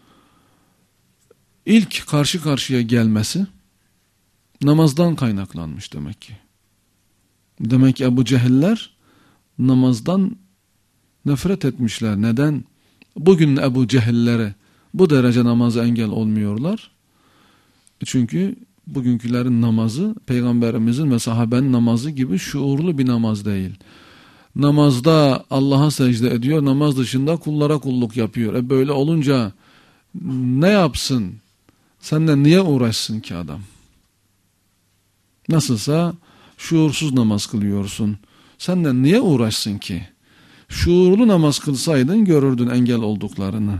ilk karşı karşıya gelmesi namazdan kaynaklanmış demek ki. Demek ki Ebu Cehiller namazdan nefret etmişler. Neden? Bugün Ebu Cehillere bu derece namaza engel olmuyorlar. Çünkü bugünkülerin namazı Peygamberimizin ve sahabenin namazı gibi şuurlu bir namaz değil. Namazda Allah'a secde ediyor, namaz dışında kullara kulluk yapıyor. E böyle olunca ne yapsın? Seninle niye uğraşsın ki adam? Nasılsa şuursuz namaz kılıyorsun. Senden niye uğraşsın ki? Şuurlu namaz kılsaydın görürdün engel olduklarını.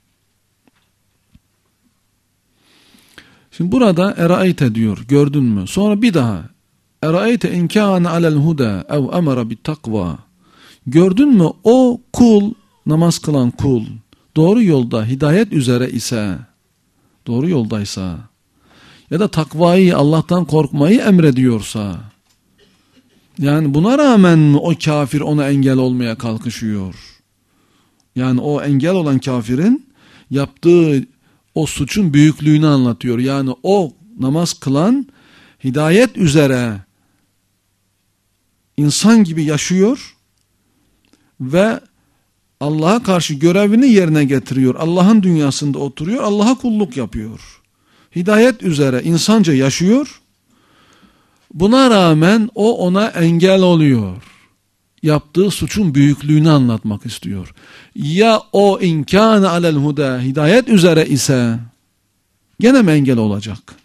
Şimdi burada eraeyte diyor, gördün mü? Sonra bir daha eraeyte in kâne alel huda ev emara bit takva. Gördün mü o kul, namaz kılan kul doğru yolda, hidayet üzere ise, doğru yoldaysa ya da takvayı, Allah'tan korkmayı emrediyorsa, yani buna rağmen mi o kafir ona engel olmaya kalkışıyor? Yani o engel olan kafirin yaptığı o suçun büyüklüğünü anlatıyor. Yani o namaz kılan hidayet üzere insan gibi yaşıyor ve Allah'a karşı görevini yerine getiriyor. Allah'ın dünyasında oturuyor, Allah'a kulluk yapıyor. Hidayet üzere insanca yaşıyor. Buna rağmen o ona engel oluyor. Yaptığı suçun büyüklüğünü anlatmak istiyor. Ya o inkâne alel huda, hidayet üzere ise gene mi engel olacak?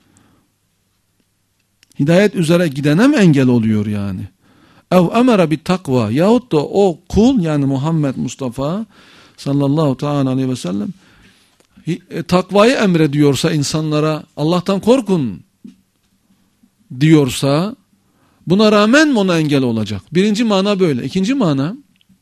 Hidayet üzere gidene mi engel oluyor yani? Ev emara bit takva, yahut da o kul yani Muhammed Mustafa sallallahu teala aleyhi ve sellem takvayı emrediyorsa insanlara, Allah'tan korkun diyorsa buna rağmen mi ona engel olacak? Birinci mana böyle. İkinci mana,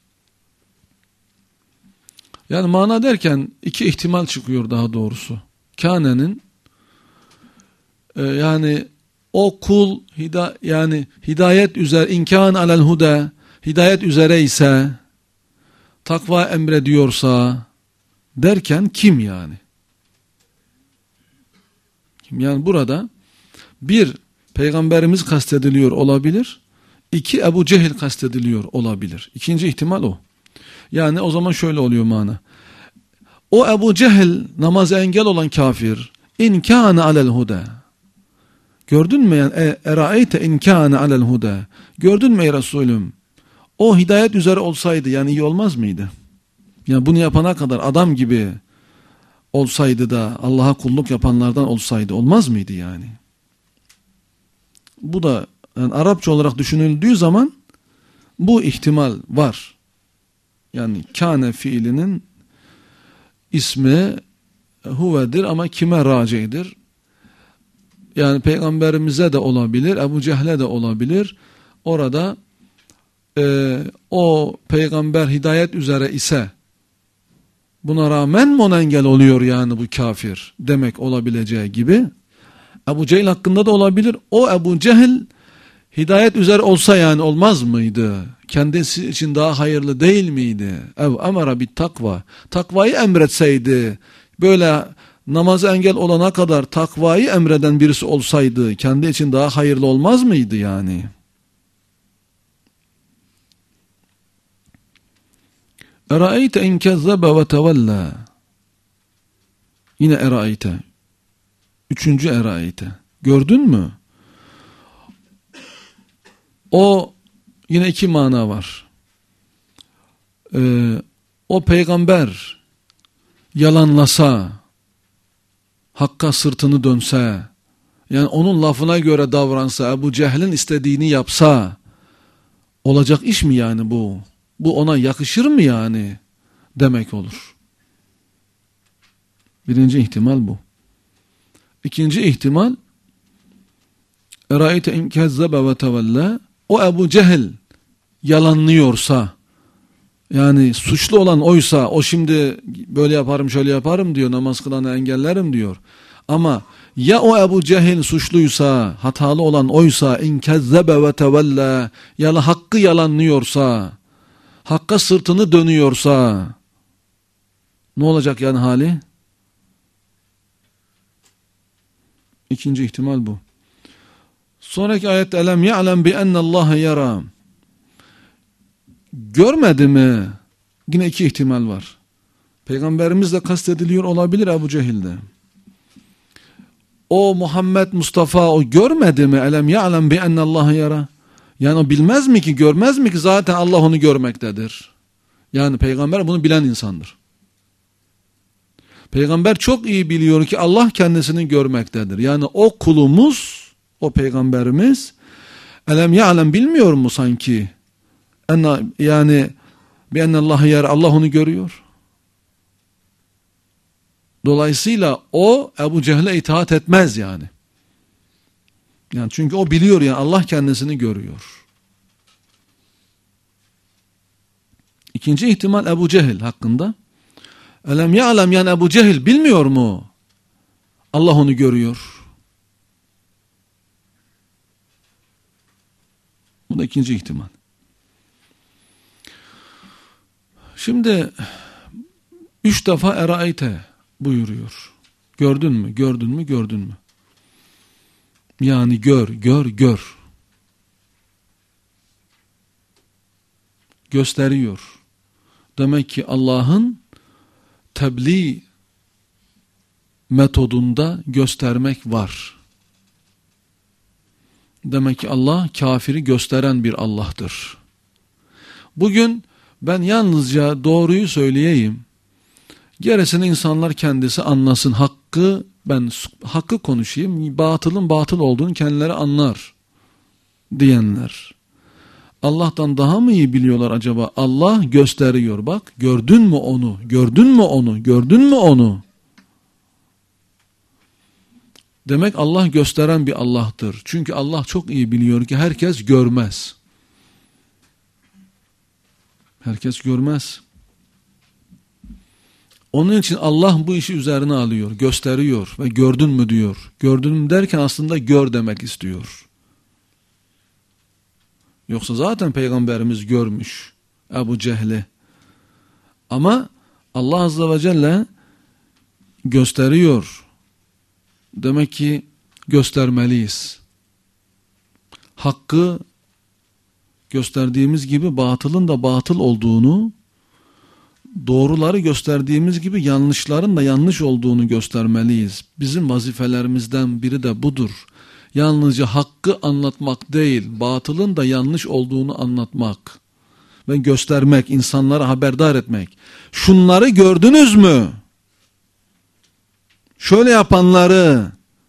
yani mana derken iki ihtimal çıkıyor daha doğrusu. Kâne'nin e, yani o kul hida, yani hidayet üzere, inkân alel huda, hidayet üzere ise, takva emrediyorsa derken kim yani? Kim? Yani burada bir, Peygamberimiz kastediliyor olabilir. İki, Ebu Cehil kastediliyor olabilir. İkinci ihtimal o. Yani o zaman şöyle oluyor mana. O Ebu Cehil, namaza engel olan kafir, in kâne alel huda. Gördün mü yani? E, eraeyte in kâne alel huda. Gördün mü ey Resulüm? O hidayet üzere olsaydı yani iyi olmaz mıydı? Yani bunu yapana kadar adam gibi olsaydı da Allah'a kulluk yapanlardan olsaydı olmaz mıydı yani? Bu da yani Arapça olarak düşünüldüğü zaman bu ihtimal var. Yani kâne fiilinin ismi huvedir ama kime racidir? Yani Peygamberimize de olabilir, Ebu Cehle de olabilir. Orada e, o peygamber hidayet üzere ise buna rağmen mi ona engel oluyor yani bu kafir demek olabileceği gibi. Ebu Cehil hakkında da olabilir. O Ebu Cehil hidayet üzere olsa yani olmaz mıydı? Kendisi için daha hayırlı değil miydi? Ev emara bit takva. Takvayı emretseydi, böyle namaza engel olana kadar takvayı emreden birisi olsaydı kendi için daha hayırlı olmaz mıydı yani? Eraeyte in kezzebe ve tevella. Yine eraeyte. Üçüncü eraeyte. Gördün mü? O yine iki mana var. Ee, o peygamber yalanlasa, Hakka sırtını dönse, yani onun lafına göre davransa, Ebu Cehil'in istediğini yapsa, olacak iş mi yani bu? Bu ona yakışır mı yani? Demek olur. Birinci ihtimal bu. İkinci ihtimal, اَرَأَيْتَ اِنْ كَذَّبَ وَتَوَلَّى O Ebu Cehil yalanlıyorsa, yani suçlu olan oysa, o şimdi böyle yaparım şöyle yaparım diyor, namaz kılanı engellerim diyor. Ama ya o Ebu Cehil suçluysa, hatalı olan oysa, in kezzebe ve tevella, ya hakkı yalanlıyorsa, hakka sırtını dönüyorsa, ne olacak yani hali? İkinci ihtimal bu. Sonraki ayette elem ya'lem bi ennallâhe yara. Görmedi mi? Yine iki ihtimal var. Peygamberimiz de kastediliyor olabilir Ebu Cehil'de. O Muhammed Mustafa o görmedi mi? Elem ya'lem bi ennallâhe yara. Yani o bilmez mi ki, görmez mi ki zaten Allah onu görmektedir. Yani peygamber bunu bilen insandır. Peygamber çok iyi biliyor ki Allah kendisini görmektedir. Yani o kulumuz, o peygamberimiz elem ya'lem bilmiyor mu sanki? Enna, yani bi ennallâhe yara, Allah onu görüyor. Dolayısıyla o Ebu Cehil'e itaat etmez yani. Yani çünkü o biliyor yani Allah kendisini görüyor. İkinci ihtimal Ebu Cehil hakkında. Elem ya'lem, yani Ebu Cehil bilmiyor mu? Allah onu görüyor. Bu da ikinci ihtimal. Şimdi üç defa eraeyte buyuruyor. Gördün mü? Gördün mü? Gördün mü? Yani gör, gör, gör. Gösteriyor. Demek ki Allah'ın tebliğ metodunda göstermek var. Demek ki Allah kafiri gösteren bir Allah'tır. Bugün ben yalnızca doğruyu söyleyeyim. Gerisini insanlar kendisi anlasın. Hakkı, ben hakkı konuşayım. Batılın batıl olduğunu kendileri anlar diyenler. Allah'tan daha mı iyi biliyorlar acaba? Allah gösteriyor. Bak, gördün mü onu? Gördün mü onu? Gördün mü onu? Demek Allah gösteren bir Allah'tır. Çünkü Allah çok iyi biliyor ki herkes görmez. Herkes görmez. Onun için Allah bu işi üzerine alıyor, gösteriyor ve gördün mü diyor. Gördün mü derken aslında gör demek istiyor. Yoksa zaten Peygamberimiz görmüş Ebu Cehil'i. Ama Allah Azze ve Celle gösteriyor. Demek ki göstermeliyiz. Hakkı gösterdiğimiz gibi batılın da batıl olduğunu, doğruları gösterdiğimiz gibi yanlışların da yanlış olduğunu göstermeliyiz. Bizim vazifelerimizden biri de budur. Yalnızca hakkı anlatmak değil, batılın da yanlış olduğunu anlatmak ve göstermek, insanlara haberdar etmek. Şunları gördünüz mü? Şöyle yapanları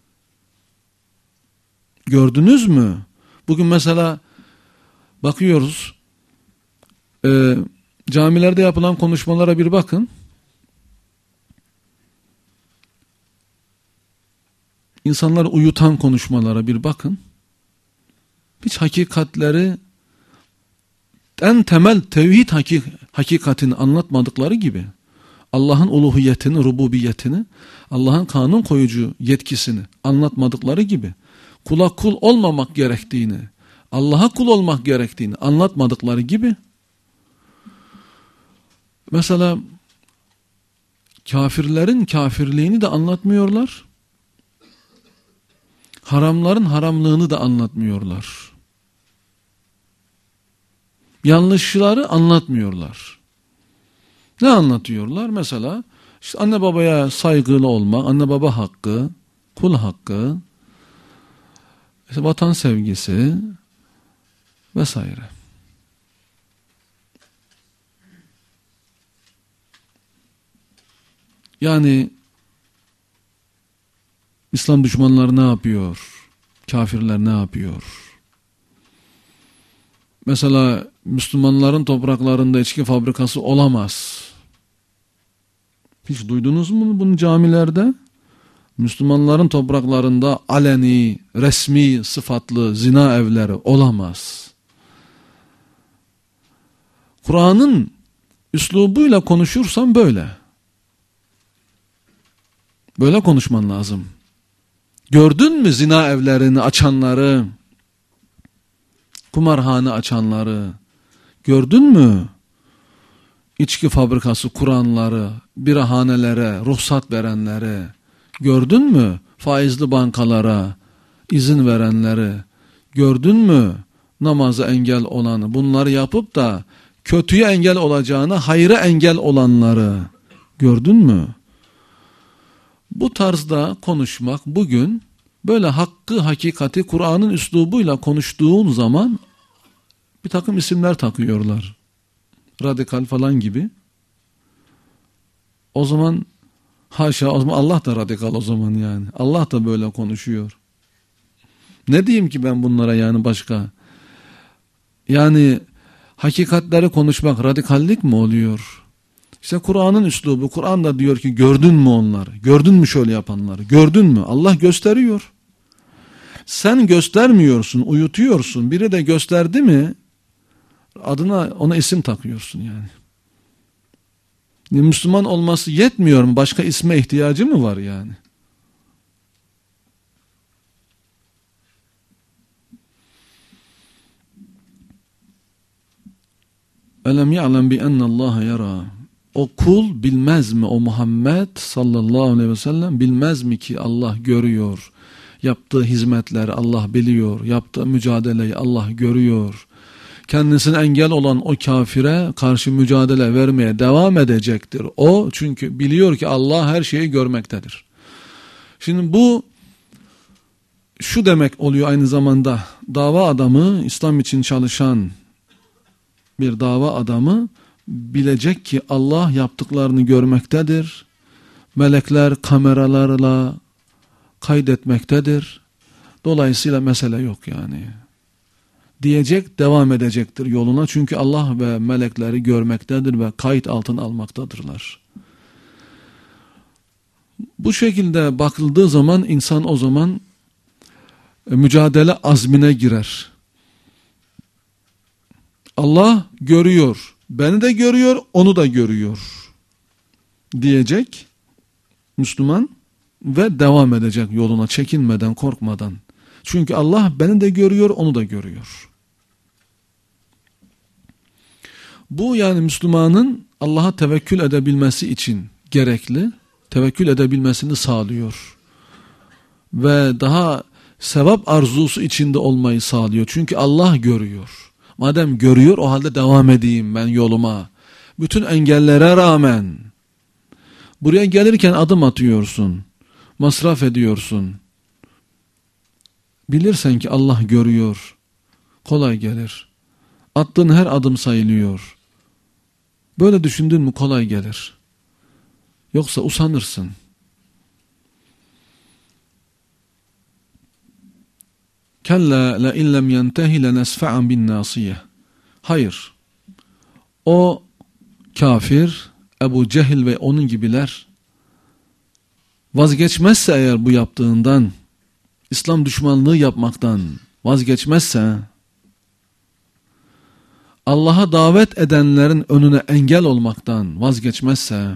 gördünüz mü? Bugün mesela bakıyoruz, e, camilerde yapılan konuşmalara bir bakın. İnsanları uyutan konuşmalara bir bakın. Hiç hakikatleri, en temel tevhid hakik hakikatini anlatmadıkları gibi, Allah'ın uluhiyetini, rububiyetini, Allah'ın kanun koyucu yetkisini anlatmadıkları gibi, kula kul olmamak gerektiğini, Allah'a kul olmak gerektiğini anlatmadıkları gibi, mesela kafirlerin kafirliğini de anlatmıyorlar, haramların haramlığını da anlatmıyorlar. Yanlışları anlatmıyorlar. Ne anlatıyorlar? Mesela işte anne babaya saygılı olmak, anne baba hakkı, kul hakkı, işte vatan sevgisi vesaire. Yani İslam düşmanları ne yapıyor? Kafirler ne yapıyor? Mesela Müslümanların topraklarında içki fabrikası olamaz. Hiç duydunuz mu bunu camilerde? Müslümanların topraklarında aleni, resmi, sıfatlı zina evleri olamaz. Kur'an'ın üslubuyla konuşursan böyle. Böyle konuşman lazım. Gördün mü zina evlerini açanları, kumarhane açanları? Gördün mü içki fabrikası kuranları, birahanelere ruhsat verenleri? Gördün mü faizli bankalara izin verenleri? Gördün mü namaza engel olanı? Bunları yapıp da kötüye engel olacağına hayra engel olanları gördün mü? Bu tarzda konuşmak bugün böyle hakkı hakikati Kur'an'ın üslubuyla konuştuğun zaman bir takım isimler takıyorlar. Radikal falan gibi. O zaman haşa, o zaman Allah da radikal o zaman yani. Allah da böyle konuşuyor. Ne diyeyim ki ben bunlara yani başka? Yani hakikatleri konuşmak radikallik mi oluyor? İşte Kur'an'ın üslubu. Kur'an da diyor ki gördün mü onları? Gördün mü şöyle yapanları? Gördün mü? Allah gösteriyor. Sen göstermiyorsun, uyutuyorsun. Biri de gösterdi mi adına ona isim takıyorsun yani. Müslüman olması yetmiyor mu? Başka isme ihtiyacı mı var yani? Elem ya'lem bi ennallaha yara. O kul bilmez mi, o Muhammed sallallahu aleyhi ve sellem bilmez mi ki Allah görüyor. Yaptığı hizmetleri Allah biliyor. Yaptığı mücadeleyi Allah görüyor. Kendisine engel olan o kafire karşı mücadele vermeye devam edecektir. O çünkü biliyor ki Allah her şeyi görmektedir. Şimdi bu şu demek oluyor aynı zamanda. Dava adamı, İslam için çalışan bir dava adamı bilecek ki Allah yaptıklarını görmektedir. Melekler kameralarla kaydetmektedir. Dolayısıyla mesele yok yani. Diyecek, devam edecektir yoluna. Çünkü Allah ve melekleri görmektedir ve kayıt altına almaktadırlar. Bu şekilde bakıldığı zaman insan o zaman mücadele azmine girer. Allah görüyor. Beni de görüyor, onu da görüyor diyecek Müslüman ve devam edecek yoluna çekinmeden, korkmadan. Çünkü Allah beni de görüyor, onu da görüyor. Bu yani Müslümanın Allah'a tevekkül edebilmesi için gerekli, tevekkül edebilmesini sağlıyor. Ve daha sevap arzusu içinde olmayı sağlıyor. Çünkü Allah görüyor. Madem görüyor o halde devam edeyim ben yoluma. Bütün engellere rağmen buraya gelirken adım atıyorsun. Masraf ediyorsun. Bilirsen ki Allah görüyor. Kolay gelir. Attığın her adım sayılıyor. Böyle düşündün mü kolay gelir. Yoksa usanırsın. Kella la illem yentehi lenesfa'an bin nasiye. Hayır. O kafir, Ebu Cehil ve onun gibiler vazgeçmezse eğer bu yaptığından, İslam düşmanlığı yapmaktan vazgeçmezse, Allah'a davet edenlerin önüne engel olmaktan vazgeçmezse,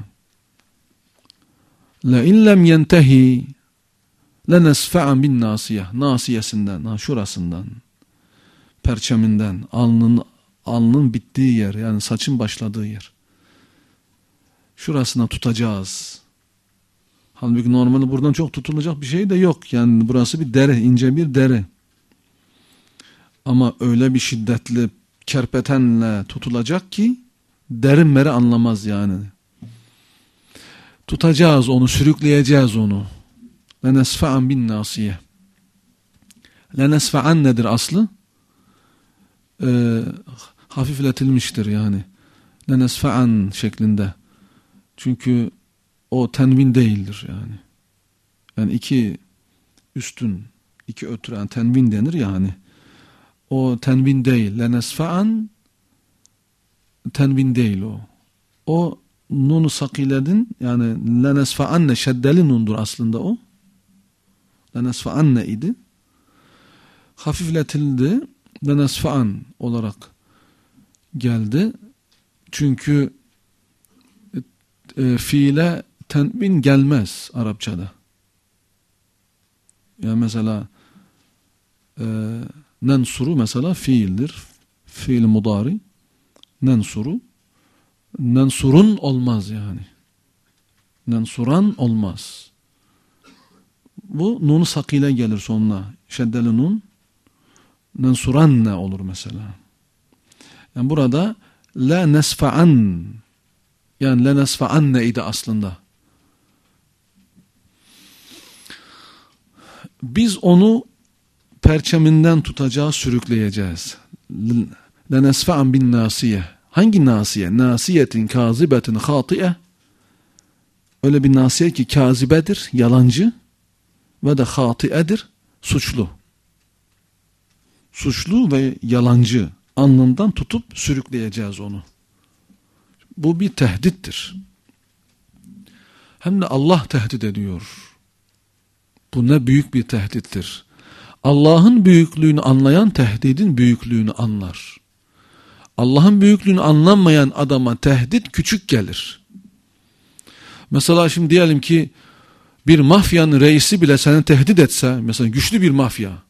la illem yentehi lenesfa'an bin nasiye, nasiyesinden, şurasından, perçeminden, alnın alnın bittiği yer, yani saçın başladığı yer. Şurasına tutacağız. Halbuki normalde buradan çok tutulacak bir şey de yok. Yani burası bir deri, ince bir deri. Ama öyle bir şiddetli kerpetenle tutulacak ki derin meri anlamaz yani. Tutacağız onu, sürükleyeceğiz onu. Lenesfa'an bin nasiye. Lenesfa'an nedir aslı? Ee, hafifletilmiştir yani. Lenesfa'an şeklinde. Çünkü o tenvin değildir yani. Yani iki üstün, iki ötüren tenvin denir yani. O tenvin değil. Lenesfa'an tenvin değil o. O nun-u sakiledin yani lenesfa'anne şeddeli nundur aslında o. Lenesfa'anne idi. Hafifletildi. Lenesfa'an olarak geldi. Çünkü e, fiile tenvin gelmez Arapçada. Yani mesela e, nensuru mesela fiildir. Fiil mudari. Nensuru. Nensurun olmaz yani. Nensuran olmaz. Bu nun sakile gelir sonuna. Şeddeli nun. Nensuranne olur mesela. Yani burada la nesfa'an yani la nesfa'anne idi aslında. Biz onu perçeminden tutacağız, sürükleyeceğiz. La nesfa'an bin nasiye. Hangi nasiye? Nasiyetin kazibetin hatiye. Öyle bir nasiye ki kazibedir, yalancı ve de hatiyedir, suçlu. Suçlu ve yalancı alnından tutup sürükleyeceğiz onu. Bu bir tehdittir. Hem de Allah tehdit ediyor. Bu ne büyük bir tehdittir. Allah'ın büyüklüğünü anlayan tehdidin büyüklüğünü anlar. Allah'ın büyüklüğünü anlamayan adama tehdit küçük gelir. Mesela şimdi diyelim ki bir mafyanın reisi bile seni tehdit etse, mesela güçlü bir mafya.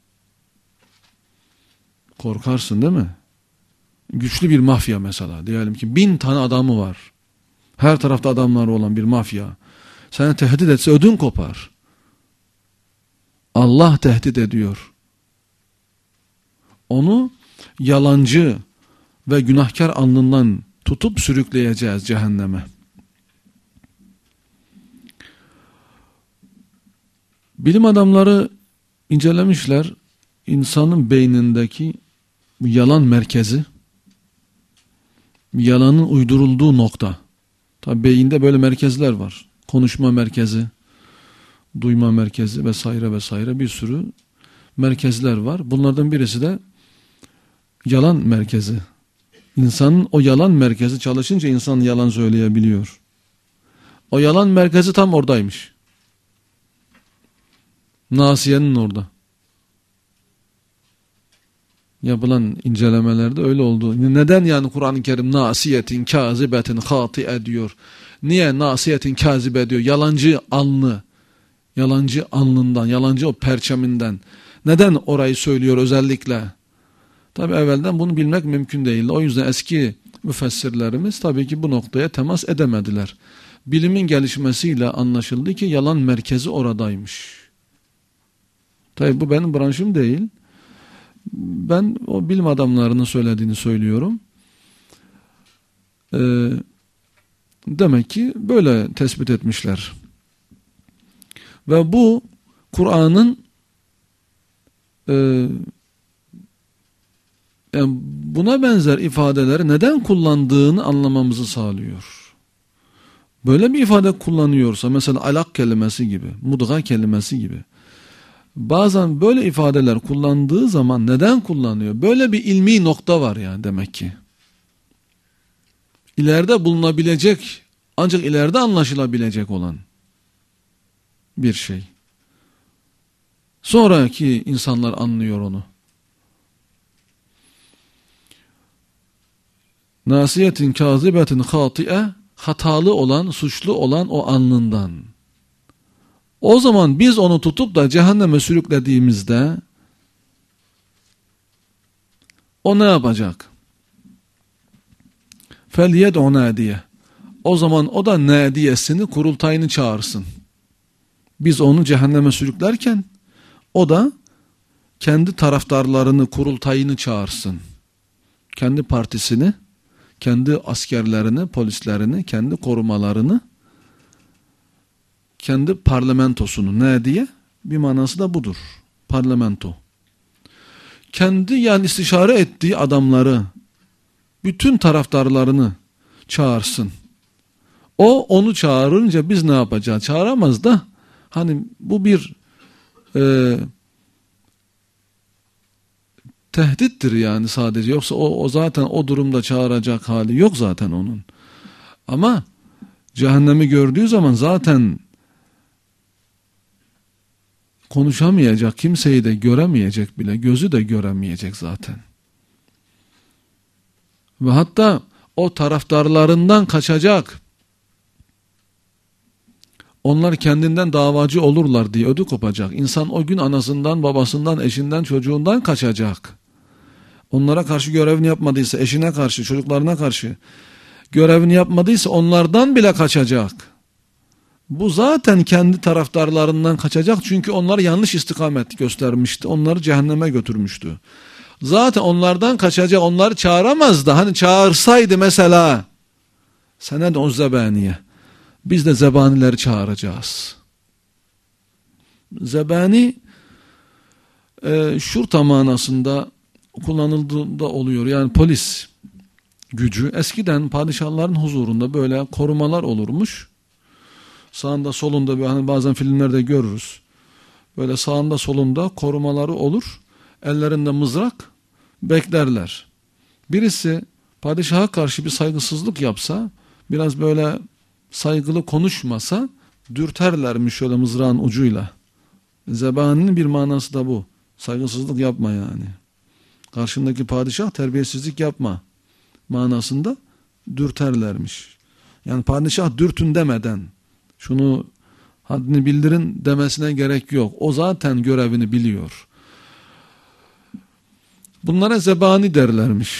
Korkarsın değil mi? Güçlü bir mafya mesela. Diyelim ki bin tane adamı var. Her tarafta adamları olan bir mafya. Seni tehdit etse ödün kopar. Allah tehdit ediyor. Onu yalancı ve günahkar alnından tutup sürükleyeceğiz cehenneme. Bilim adamları incelemişler. İnsanın beynindeki yalan merkezi, yalanın uydurulduğu nokta. Tabi beyinde böyle merkezler var. Konuşma merkezi, duyma merkezi vesaire vesaire bir sürü merkezler var. Bunlardan birisi de yalan merkezi. İnsanın o yalan merkezi çalışınca insan yalan söyleyebiliyor. O yalan merkezi tam oradaymış. Nasiyenin orada. Yapılan incelemelerde öyle oldu. Neden yani Kur'an-ı Kerim nasiyetin kazibetin hati'e diyor? Niye nasiyetin kazibe diyor? Yalancı alnı, yalancı alnından, yalancı o perçeminden. Neden orayı söylüyor özellikle? Tabi evvelden bunu bilmek mümkün değildi. O yüzden eski müfessirlerimiz tabii ki bu noktaya temas edemediler. Bilimin gelişmesiyle anlaşıldı ki yalan merkezi oradaymış. Tabi bu benim branşım değil. Ben o bilim adamlarının söylediğini söylüyorum. Ee, demek ki böyle tespit etmişler. Ve bu Kur'an'ın e, yani buna benzer ifadeleri neden kullandığını anlamamızı sağlıyor. Böyle bir ifade kullanıyorsa mesela alak kelimesi gibi, mudga kelimesi gibi. Bazen böyle ifadeler kullandığı zaman neden kullanıyor? Böyle bir ilmi nokta var yani demek ki. İleride bulunabilecek, ancak ileride anlaşılabilecek olan bir şey. Sonraki insanlar anlıyor onu. Nasiyetin kazibetin hati'e, hatalı olan, suçlu olan o alnından. O zaman biz onu tutup da cehenneme sürüklediğimizde o ne yapacak? فَلْيَدْعُ نَادِيَ. O zaman o da nadiyesini, kurultayını çağırsın. Biz onu cehenneme sürüklerken o da kendi taraftarlarını, kurultayını çağırsın. Kendi partisini, kendi askerlerini, polislerini, kendi korumalarını, kendi parlamentosunu. Ne diye? Bir manası da budur. Parlamento. Kendi yani istişare ettiği adamları, bütün taraftarlarını çağırsın. O onu çağırınca biz ne yapacağız? Çağıramaz da hani bu bir e, tehdittir yani sadece. Yoksa o, o zaten o durumda çağıracak hali yok zaten onun. Ama cehennemi gördüğü zaman zaten konuşamayacak, kimseyi de göremeyecek bile, gözü de göremeyecek zaten. Ve hatta o taraftarlarından kaçacak. Onlar kendinden davacı olurlar diye ödü kopacak. İnsan o gün anasından, babasından, eşinden, çocuğundan kaçacak. Onlara karşı görevini yapmadıysa, eşine karşı, çocuklarına karşı görevini yapmadıysa onlardan bile kaçacak. Bu zaten kendi taraftarlarından kaçacak, çünkü onlar yanlış istikamet göstermişti. Onları cehenneme götürmüştü. Zaten onlardan kaçacak, onları çağıramazdı. Hani çağırsaydı mesela, sened o zebaniye, biz de zebanileri çağıracağız. Zebani e, şurta manasında kullanıldığında oluyor. Yani polis gücü. Eskiden padişahların huzurunda böyle korumalar olurmuş. Sağında solunda, hani bazen filmlerde görürüz. Böyle sağında solunda korumaları olur. Ellerinde mızrak, beklerler. Birisi padişaha karşı bir saygısızlık yapsa, biraz böyle saygılı konuşmasa, dürterlermiş şöyle mızrağın ucuyla. Zebaninin bir manası da bu. Saygısızlık yapma yani. Karşındaki padişah terbiyesizlik yapma manasında dürterlermiş. Yani padişah dürtün demeden, şunu haddini bildirin demesine gerek yok. O zaten görevini biliyor. Bunlara zebani derlermiş.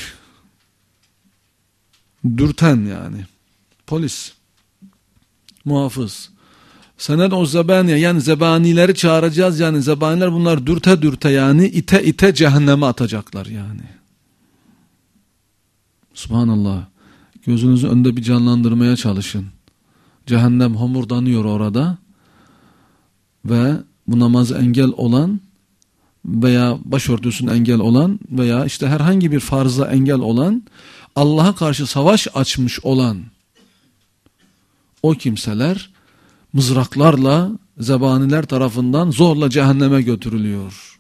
Dürten yani. Polis, muhafız. Sened o zebaniye, yani zebanileri çağıracağız, yani zebaniler bunlar dürte dürte, yani ite ite cehenneme atacaklar yani. Subhanallah. Gözünüzün önünde bir canlandırmaya çalışın. Cehennem homurdanıyor orada ve bu namazı engel olan veya başörtüsüne engel olan veya işte herhangi bir farza engel olan, Allah'a karşı savaş açmış olan o kimseler mızraklarla zebaniler tarafından zorla cehenneme götürülüyor.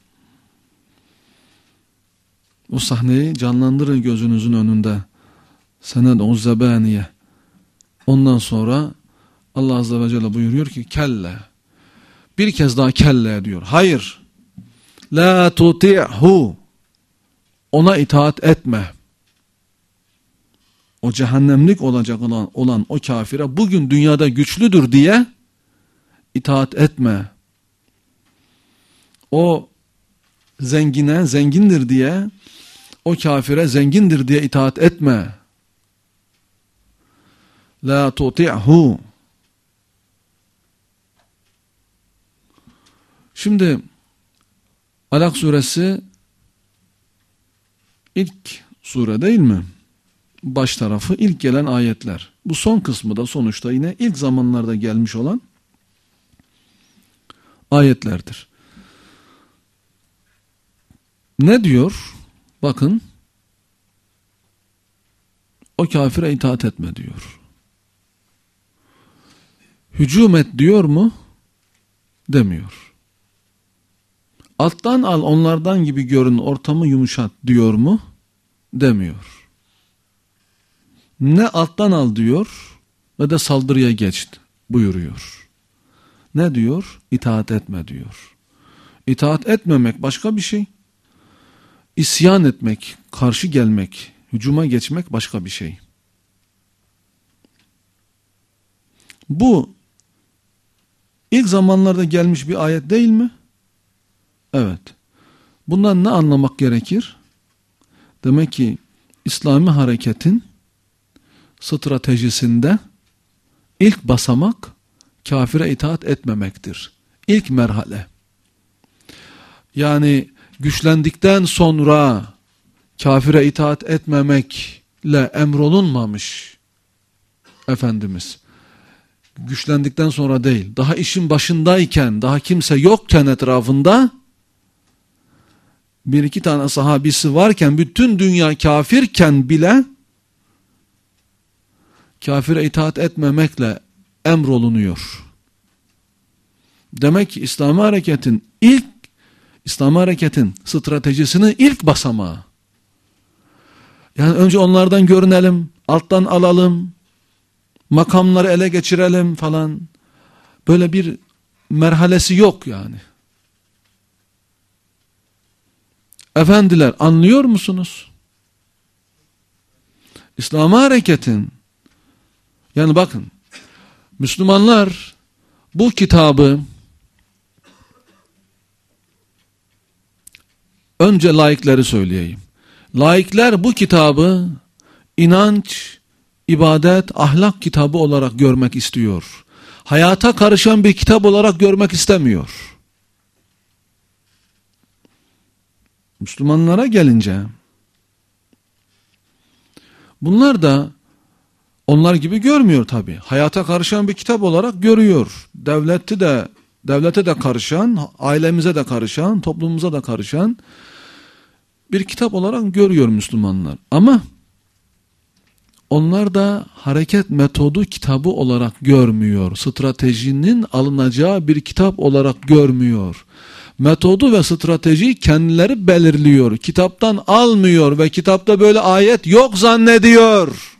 O sahneyi canlandırın gözünüzün önünde. Sened o zebaniye. Ondan sonra Allah Azze ve Celle buyuruyor ki kelle. Bir kez daha kelle diyor. Hayır. La tuti'hu. Ona itaat etme. O cehennemlik olacak olan, olan o kafire bugün dünyada güçlüdür diye itaat etme. O zengine zengindir diye, o kafire zengindir diye itaat etme. La tuti'hu. Şimdi Alak suresi ilk sure değil mi? Baş tarafı, ilk gelen ayetler. Bu son kısmı da sonuçta yine ilk zamanlarda gelmiş olan ayetlerdir. Ne diyor? Bakın. O kafire itaat etme diyor. Hücum et diyor mu? Demiyor. Alttan al, onlardan gibi görün, ortamı yumuşat diyor mu? Demiyor. Ne alttan al diyor ve de saldırıya geç buyuruyor. Ne diyor? İtaat etme diyor. İtaat etmemek başka bir şey. İsyan etmek, karşı gelmek, hücuma geçmek başka bir şey. Bu ilk zamanlarda gelmiş bir ayet değil mi? Evet. Bundan ne anlamak gerekir? Demek ki İslami hareketin stratejisinde ilk basamak kafire itaat etmemektir. İlk merhale. Yani güçlendikten sonra kafire itaat etmemekle emrolunmamış Efendimiz. Güçlendikten sonra değil, daha işin başındayken, daha kimse yokken etrafında, bir iki tane sahabisi varken, bütün dünya kafirken bile kafire itaat etmemekle emrolunuyor. Demek ki İslami hareketin ilk İslami hareketin stratejisinin ilk basamağı. Yani önce onlardan görünelim, alttan alalım, makamları ele geçirelim falan. Böyle bir merhalesi yok yani. Efendiler, anlıyor musunuz? İslami hareketin, yani bakın, Müslümanlar bu kitabı önce laikleri söyleyeyim. Laikler bu kitabı inanç, ibadet, ahlak kitabı olarak görmek istiyor. Hayata karışan bir kitap olarak görmek istemiyor. Müslümanlara gelince bunlar da onlar gibi görmüyor tabii. Hayata karışan bir kitap olarak görüyor. Devleti de, devlete de karışan, ailemize de karışan, toplumumuza da karışan bir kitap olarak görüyor Müslümanlar. Ama onlar da hareket metodu kitabı olarak görmüyor. Stratejinin alınacağı bir kitap olarak görmüyor. Metodu ve stratejiyi kendileri belirliyor. Kitaptan almıyor ve kitapta böyle ayet yok zannediyor.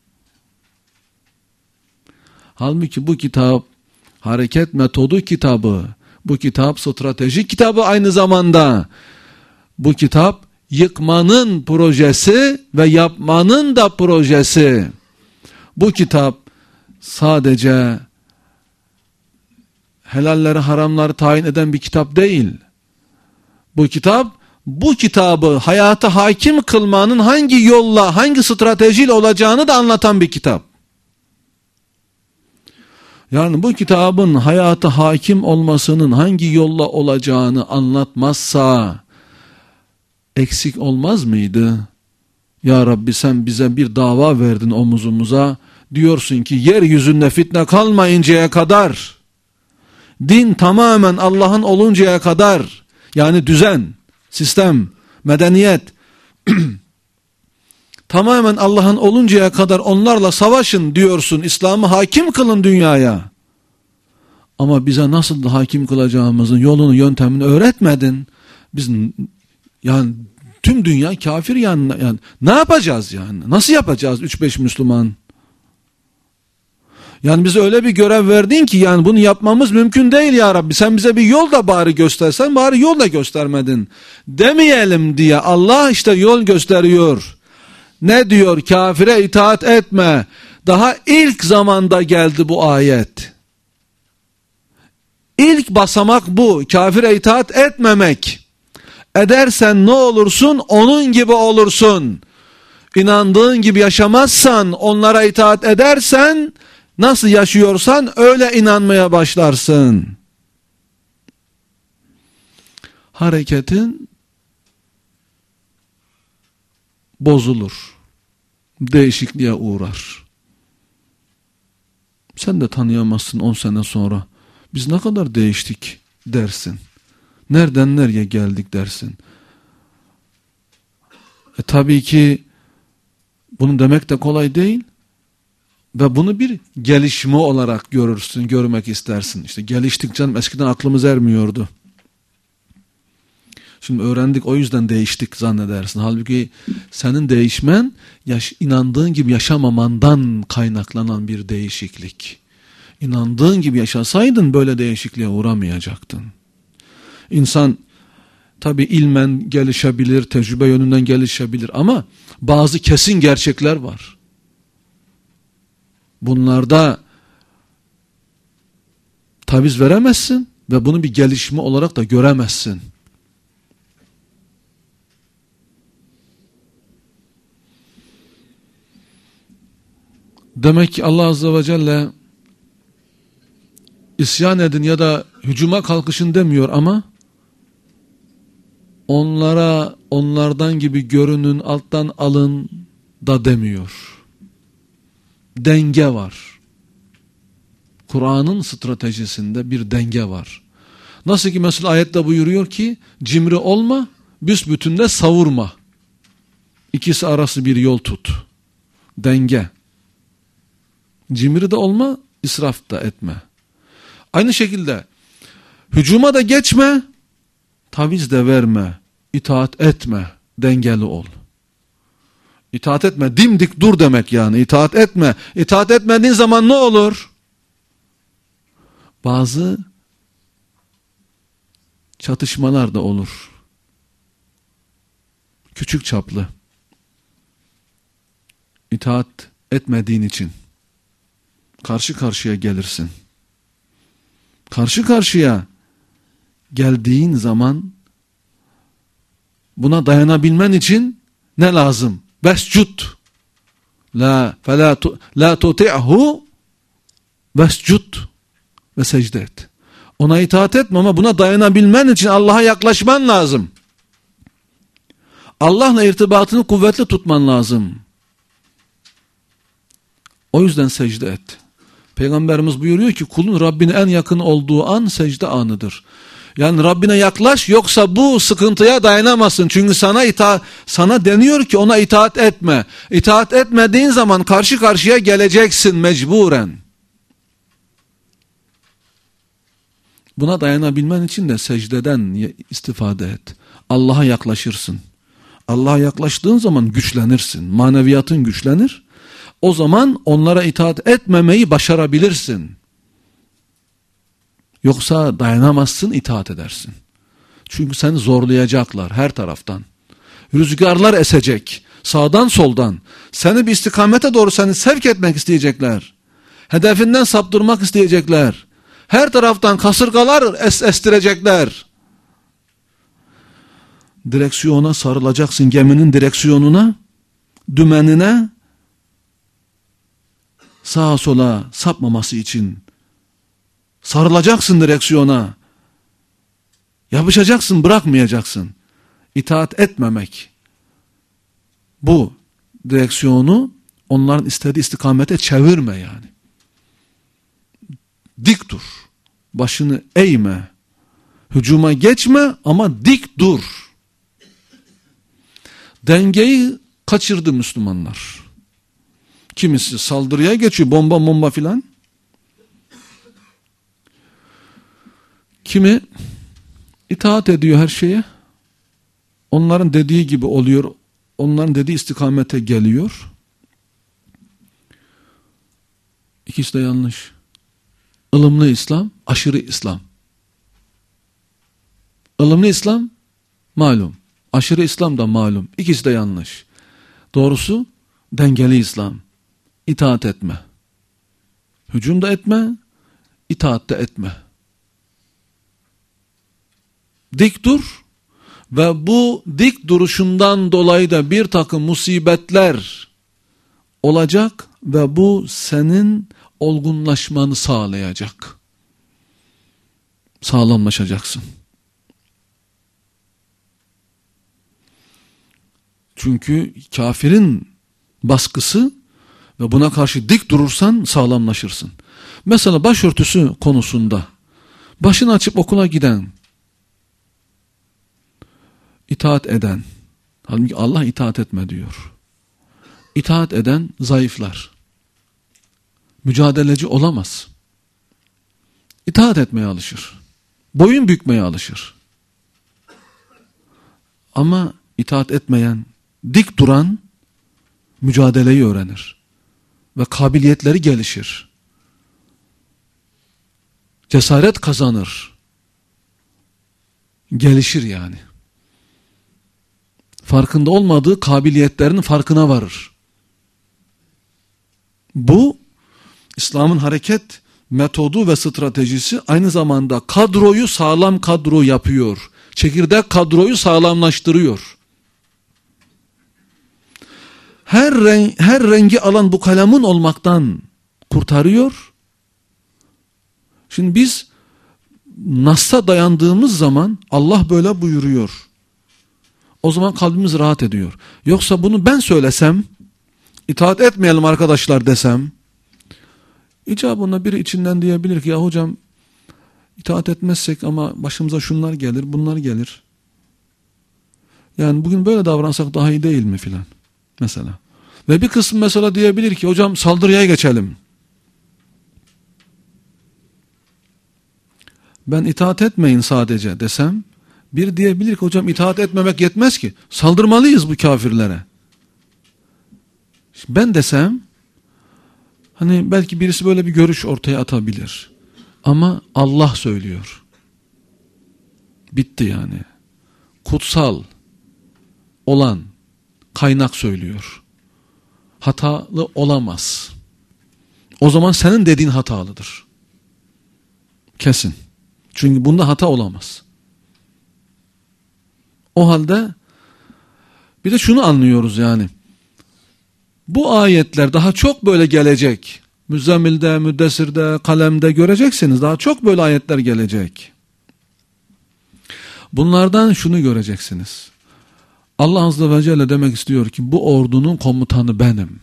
Halbuki bu kitap hareket metodu kitabı. Bu kitap strateji kitabı aynı zamanda. Bu kitap yıkmanın projesi ve yapmanın da projesi. Bu kitap sadece helalleri haramları tayin eden bir kitap değil. Bu kitap, bu kitabı hayata hakim kılmanın hangi yolla, hangi stratejiyle olacağını da anlatan bir kitap. Yani bu kitabın hayata hakim olmasının hangi yolla olacağını anlatmazsa eksik olmaz mıydı? Ya Rabbi, sen bize bir dava verdin omuzumuza. Diyorsun ki yeryüzünde fitne kalmayıncaya kadar, din tamamen Allah'ın oluncaya kadar, yani düzen, sistem, medeniyet tamamen Allah'ın oluncaya kadar onlarla savaşın diyorsun. İslam'ı hakim kılın dünyaya. Ama bize nasıl da hakim kılacağımızın yolunu, yöntemini öğretmedin. Biz yani tüm dünya kafir yani, yani ne yapacağız yani? Nasıl yapacağız üç beş Müslüman? Yani bize öyle bir görev verdin ki yani bunu yapmamız mümkün değil ya Rabbi. Sen bize bir yol da bari göstersen, bari yol da göstermedin demeyelim diye Allah işte yol gösteriyor. Ne diyor? Kafire itaat etme. Daha ilk zamanda geldi bu ayet. İlk basamak bu. Kafire itaat etmemek. Edersen ne olursun? Onun gibi olursun. İnandığın gibi yaşamazsan, onlara itaat edersen, nasıl yaşıyorsan öyle inanmaya başlarsın. Hareketin bozulur. Değişikliğe uğrar. Sen de tanıyamazsın on sene sonra. Biz ne kadar değiştik dersin. Nereden nereye geldik dersin. E tabii ki bunu demek de kolay değil. Ve bunu bir gelişme olarak görürsün, görmek istersin. İşte geliştik canım, eskiden aklımız ermiyordu. Şimdi öğrendik, o yüzden değiştik zannedersin. Halbuki senin değişmen yaş, inandığın gibi yaşamamandan kaynaklanan bir değişiklik. İnandığın gibi yaşasaydın böyle değişikliğe uğramayacaktın. İnsan tabi ilmen gelişebilir, tecrübe yönünden gelişebilir ama bazı kesin gerçekler var. Bunlarda taviz veremezsin ve bunu bir gelişme olarak da göremezsin. Demek ki Allah Azze ve Celle isyan edin ya da hücuma kalkışın demiyor ama onlara onlardan gibi görünün, alttan alın da demiyor. Denge var. Kur'an'ın stratejisinde bir denge var. Nasıl ki mesela ayette buyuruyor ki cimri olma, büsbütün de savurma. İkisi arası bir yol tut. Denge. Cimri de olma, israf da etme. Aynı şekilde Hücuma da geçme, taviz de verme, itaat etme, dengeli ol. İtaat etme, dimdik dur demek yani, itaat etme. İtaat etmediğin zaman ne olur? Bazı çatışmalar da olur. Küçük çaplı. İtaat etmediğin için karşı karşıya gelirsin. Karşı karşıya geldiğin zaman buna dayanabilmen için ne lazım? Vescud. La fela la tuti'hu vescud ve secde et. Ona itaat etme ama buna dayanabilmen için Allah'a yaklaşman lazım. Allah'la irtibatını kuvvetli tutman lazım. O yüzden secde et. Peygamberimiz buyuruyor ki kulun Rabbine en yakın olduğu an secde anıdır. Yani Rabbine yaklaş, yoksa bu sıkıntıya dayanamazsın. Çünkü sana ita sana deniyor ki ona itaat etme. İtaat etmediğin zaman karşı karşıya geleceksin mecburen. Buna dayanabilmen için de secdeden istifade et. Allah'a yaklaşırsın. Allah'a yaklaştığın zaman güçlenirsin. Maneviyatın güçlenir. O zaman onlara itaat etmemeyi başarabilirsin. Yoksa dayanamazsın, itaat edersin. Çünkü seni zorlayacaklar her taraftan. Rüzgarlar esecek. Sağdan soldan. Seni bir istikamete doğru seni sevk etmek isteyecekler. Hedefinden saptırmak isteyecekler. Her taraftan kasırgalar es estirecekler. Direksiyona sarılacaksın, geminin direksiyonuna, dümenine, sağa sola sapmaması için. Sarılacaksın direksiyona. Yapışacaksın, bırakmayacaksın. İtaat etmemek. Bu direksiyonu onların istediği istikamete çevirme yani. Dik dur. Başını eğme. Hücuma geçme ama dik dur. Dengeyi kaçırdı Müslümanlar. Kimisi saldırıya geçiyor, bomba bomba filan. Kimi itaat ediyor her şeye. Onların dediği gibi oluyor. Onların dediği istikamete geliyor. İkisi de yanlış. Ilımlı İslam, aşırı İslam. Ilımlı İslam malum. Aşırı İslam da malum. İkisi de yanlış. Doğrusu dengeli İslam. İtaat etme. Hücum da etme, itaat da etme. Dik dur ve bu dik duruşundan dolayı da bir takım musibetler olacak ve bu senin olgunlaşmanı sağlayacak. Sağlamlaşacaksın. Çünkü kafirin baskısı ve buna karşı dik durursan sağlamlaşırsın. Mesela başörtüsü konusunda başını açıp okula giden, itaat eden, halbuki Allah itaat etme diyor. İtaat eden zayıflar. Mücadeleci olamaz. İtaat etmeye alışır. Boyun bükmeye alışır. Ama itaat etmeyen, dik duran mücadeleyi öğrenir. Ve kabiliyetleri gelişir. Cesaret kazanır. Gelişir yani. Farkında olmadığı kabiliyetlerinin farkına varır. Bu İslam'ın hareket metodu ve stratejisi, aynı zamanda kadroyu sağlam kadro yapıyor. Çekirdek kadroyu sağlamlaştırıyor. Her renk, her rengi alan bu kalemun olmaktan kurtarıyor. Şimdi biz Nas'a dayandığımız zaman Allah böyle buyuruyor. O zaman kalbimiz rahat ediyor. Yoksa bunu ben söylesem, itaat etmeyelim arkadaşlar desem, icabında biri içinden diyebilir ki ya hocam itaat etmezsek ama başımıza şunlar gelir, bunlar gelir. Yani bugün böyle davransak daha iyi değil mi filan mesela. Ve bir kısım mesela diyebilir ki hocam saldırıya geçelim. ben itaat etmeyin sadece desem, bir diyebilir ki hocam itaat etmemek yetmez ki. Saldırmalıyız bu kafirlere. Ben desem, hani belki birisi böyle bir görüş ortaya atabilir. Ama Allah söylüyor. Bitti yani. Kutsal olan kaynak söylüyor. Hatalı olamaz. O zaman senin dediğin hatalıdır. Kesin. Çünkü bunda hata olamaz. O halde bir de şunu anlıyoruz yani. Bu ayetler daha çok böyle gelecek. Müzzemmil'de, Müddessir'de, Kalem'de göreceksiniz. Daha çok böyle ayetler gelecek. Bunlardan şunu göreceksiniz. Allah Azze ve Celle demek istiyor ki bu ordunun komutanı benim.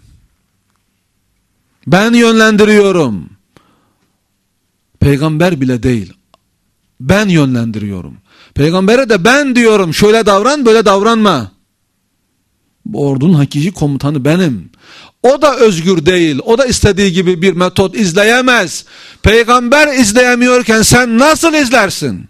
Ben yönlendiriyorum. Peygamber bile değil. Ben yönlendiriyorum. Peygambere de ben diyorum şöyle davran böyle davranma. Bu ordunun hakiki komutanı benim. O da özgür değil. O da istediği gibi bir metot izleyemez. Peygamber izleyemiyorken sen nasıl izlersin?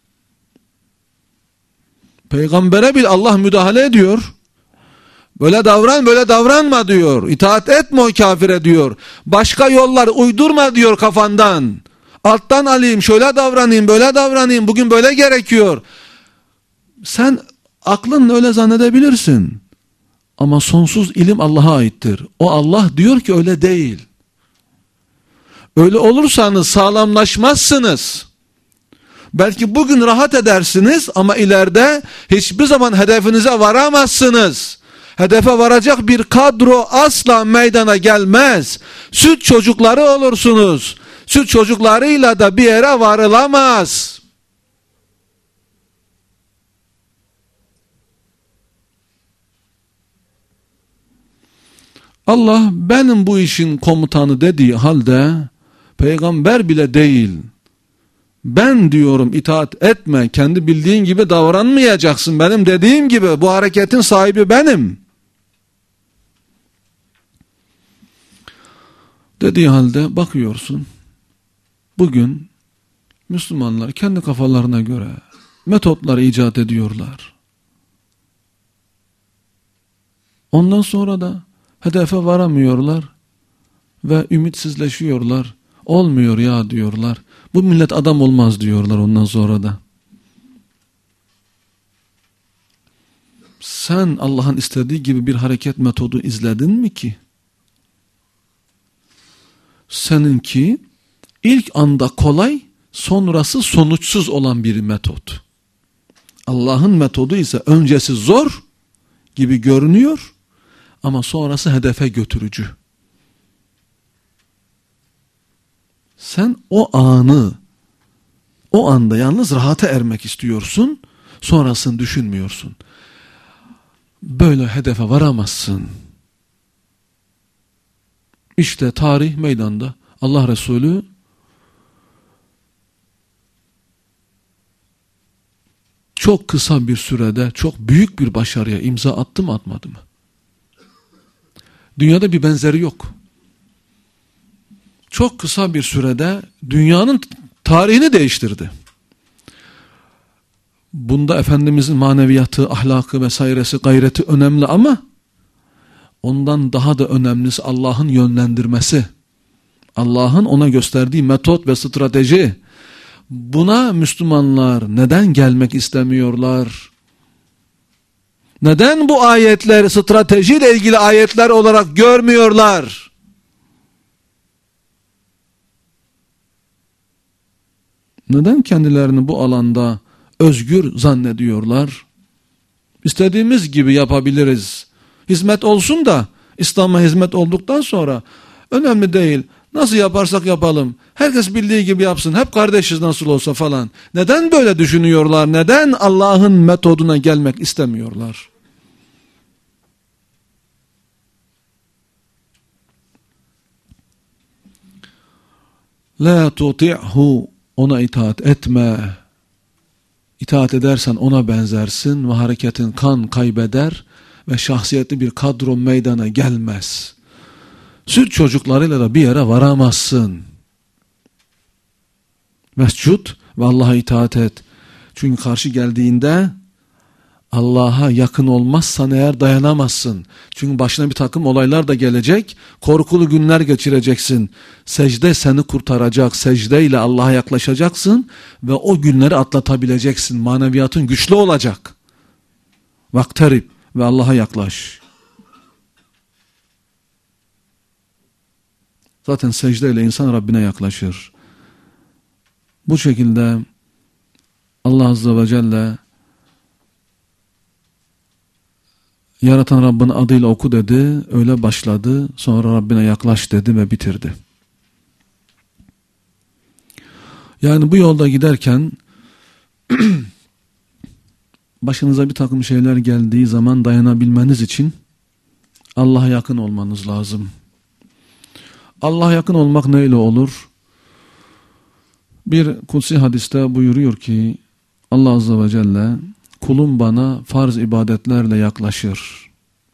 Peygambere bile Allah müdahale ediyor. Böyle davran böyle davranma diyor. İtaat etme o kafire diyor. Başka yollar uydurma diyor kafandan. Alttan alayım şöyle davranayım böyle davranayım bugün böyle gerekiyor. Sen aklınla öyle zannedebilirsin. Ama sonsuz ilim Allah'a aittir. O Allah diyor ki öyle değil. Öyle olursanız sağlamlaşmazsınız. Belki bugün rahat edersiniz ama ileride hiçbir zaman hedefinize varamazsınız. Hedefe varacak bir kadro asla meydana gelmez. Süt çocukları olursunuz. Süt çocuklarıyla da bir yere varılamaz. Allah benim bu işin komutanı dediği halde peygamber bile değil. Ben diyorum itaat etme, kendi bildiğin gibi davranmayacaksın, benim dediğim gibi bu hareketin sahibi benim dediği halde bakıyorsun bugün Müslümanlar kendi kafalarına göre metotlar icat ediyorlar. Ondan sonra da hedefe varamıyorlar ve ümitsizleşiyorlar. Olmuyor ya diyorlar. Bu millet adam olmaz diyorlar ondan sonra da. Sen Allah'ın istediği gibi bir hareket metodu izledin mi ki? Seninki ilk anda kolay, sonrası sonuçsuz olan bir metot. Allah'ın metodu ise öncesi zor gibi görünüyor ama sonrası hedefe götürücü. Sen o anı, o anda yalnız rahata ermek istiyorsun, sonrasını düşünmüyorsun. Böyle hedefe varamazsın. İşte tarih meydanda Allah Resulü çok kısa bir sürede çok büyük bir başarıya imza attı mı atmadı mı? Dünyada bir benzeri yok. Çok kısa bir sürede dünyanın tarihini değiştirdi. Bunda Efendimizin maneviyatı, ahlakı vesairesi, gayreti önemli ama ondan daha da önemlisi Allah'ın yönlendirmesi. Allah'ın ona gösterdiği metot ve strateji. Buna Müslümanlar neden gelmek istemiyorlar? Neden bu ayetler stratejiyle ilgili ayetler olarak görmüyorlar? Neden kendilerini bu alanda özgür zannediyorlar? İstediğimiz gibi yapabiliriz. Hizmet olsun da İslam'a hizmet olduktan sonra önemli değil. Nasıl yaparsak yapalım. Herkes bildiği gibi yapsın. Hep kardeşiz nasıl olsa falan. Neden böyle düşünüyorlar? Neden Allah'ın metoduna gelmek istemiyorlar? La tuti'hu, ona itaat etme. İtaat edersen ona benzersin ve hareketin kan kaybeder ve şahsiyetli bir kadro meydana gelmez. Süt çocuklarıyla da bir yere varamazsın. Mescud ve Allah'a itaat et. Çünkü karşı geldiğinde Allah'a yakın olmazsan eğer dayanamazsın. Çünkü başına bir takım olaylar da gelecek. Korkulu günler geçireceksin. Secde seni kurtaracak. Secdeyle Allah'a yaklaşacaksın ve o günleri atlatabileceksin. Maneviyatın güçlü olacak. Vaktarib ve Allah'a yaklaş. Zaten secdeyle insan Rabbine yaklaşır. Bu şekilde Allah Azze ve Celle yaratan Rabbin adıyla oku dedi, öyle başladı, sonra Rabbine yaklaş dedi ve bitirdi. Yani bu yolda giderken başınıza bir takım şeyler geldiği zaman dayanabilmeniz için Allah'a yakın olmanız lazım. Allah'a yakın olmak neyle olur? Bir kutsi hadiste buyuruyor ki Allah Azze ve Celle kulum bana farz ibadetlerle yaklaşır.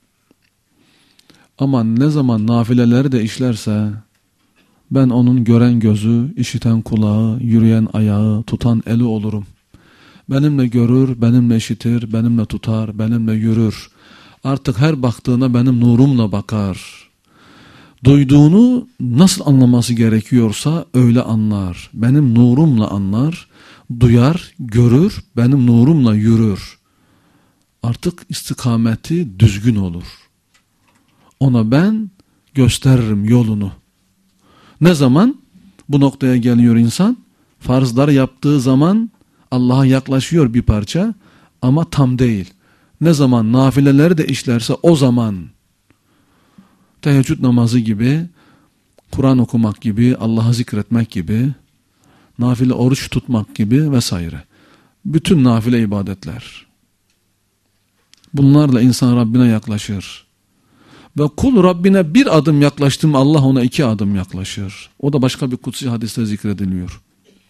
Ama ne zaman nafileleri de işlerse ben onun gören gözü, işiten kulağı, yürüyen ayağı, tutan eli olurum. Benimle görür, benimle işitir, benimle tutar, benimle yürür. Artık her baktığına benim nurumla bakar. Duyduğunu nasıl anlaması gerekiyorsa öyle anlar. Benim nurumla anlar, duyar, görür, benim nurumla yürür. Artık istikameti düzgün olur. Ona ben gösteririm yolunu. Ne zaman bu noktaya geliyor insan? Farzlar yaptığı zaman Allah'a yaklaşıyor bir parça ama tam değil. Ne zaman nafileleri de işlerse o zaman teheccüd namazı gibi, Kur'an okumak gibi, Allah'ı zikretmek gibi, nafile oruç tutmak gibi vesaire. Bütün nafile ibadetler. Bunlarla insan Rabbine yaklaşır. Ve kul Rabbine bir adım yaklaştı mı Allah ona iki adım yaklaşır. O da başka bir kutsi hadiste zikrediliyor.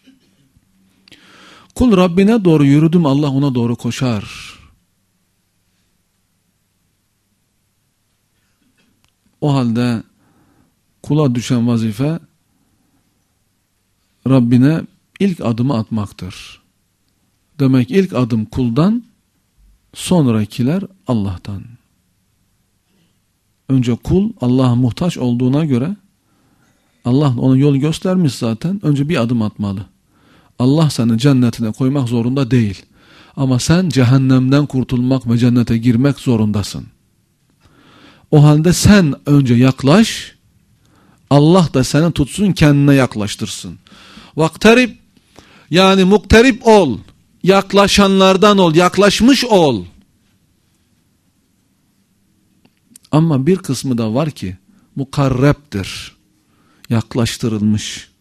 Kul Rabbine doğru yürüdü mü Allah ona doğru koşar. O halde kula düşen vazife Rabbine ilk adımı atmaktır. Demek ilk adım kuldan, sonrakiler Allah'tan. Önce kul Allah'a muhtaç olduğuna göre Allah ona yol göstermiş zaten. Önce bir adım atmalı. Allah seni cennetine koymak zorunda değil. Ama sen cehennemden kurtulmak ve cennete girmek zorundasın. O halde sen önce yaklaş, Allah da seni tutsun, kendine yaklaştırsın. Vaktarib, yani mukterib ol, yaklaşanlardan ol, yaklaşmış ol. Ama bir kısmı da var ki mukarrebdir, yaklaştırılmış.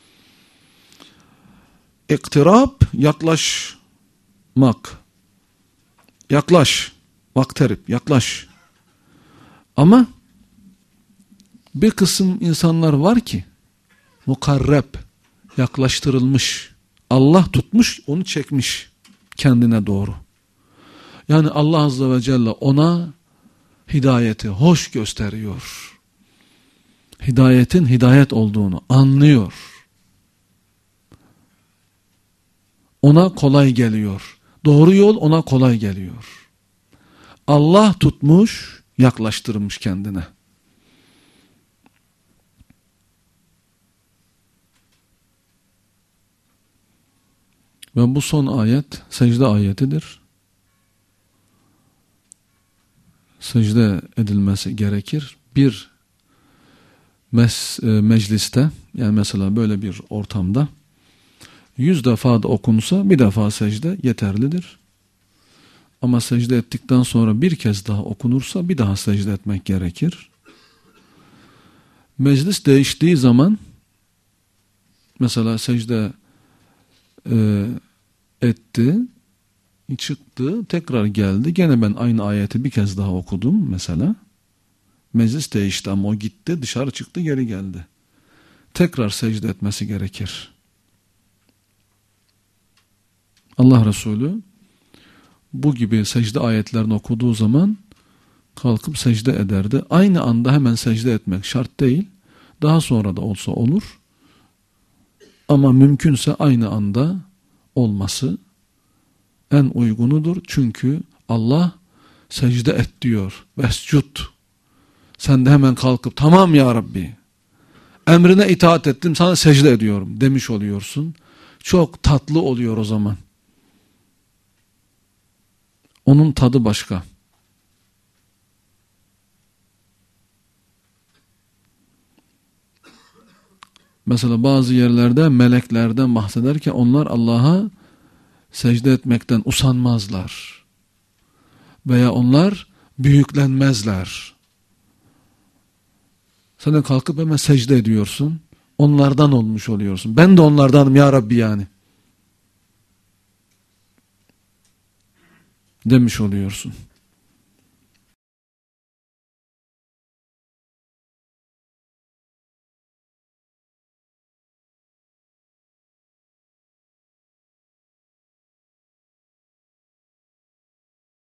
İktirab, yaklaşmak. Yaklaş, vaktarib, yaklaş. Ama bir kısım insanlar var ki mukarreb, yaklaştırılmış. Allah tutmuş, onu çekmiş kendine doğru. Yani Allah Azze ve Celle ona hidayeti hoş gösteriyor. Hidayetin hidayet olduğunu anlıyor. Ona kolay geliyor. Doğru yol ona kolay geliyor. Allah tutmuş, yaklaştırmış kendine. Ve bu son ayet secde ayetidir. Secde edilmesi gerekir. Bir mes, e, mecliste, yani mesela böyle bir ortamda yüz defa da okunsa bir defa secde yeterlidir. Ama secde ettikten sonra bir kez daha okunursa bir daha secde etmek gerekir. Meclis değiştiği zaman mesela secde e, etti, çıktı, tekrar geldi. Gene ben aynı ayeti bir kez daha okudum mesela. Meclis değişti ama o gitti, dışarı çıktı, geri geldi. Tekrar secde etmesi gerekir. Allah Resulü bu gibi secde ayetlerini okuduğu zaman kalkıp secde ederdi. Aynı anda hemen secde etmek şart değil. Daha sonra da olsa olur. Ama mümkünse aynı anda olması en uygunudur. Çünkü Allah secde et diyor. Vescud. Sen de hemen kalkıp tamam ya Rabbi, emrine itaat ettim, sana secde ediyorum demiş oluyorsun. Çok tatlı oluyor o zaman. Onun tadı başka. Mesela bazı yerlerde meleklerden bahsederken onlar Allah'a secde etmekten usanmazlar. Veya onlar büyüklenmezler. Sen de kalkıp hemen secde ediyorsun. Onlardan olmuş oluyorsun. Ben de onlardanım ya Rabbi yani. Demiş oluyorsun.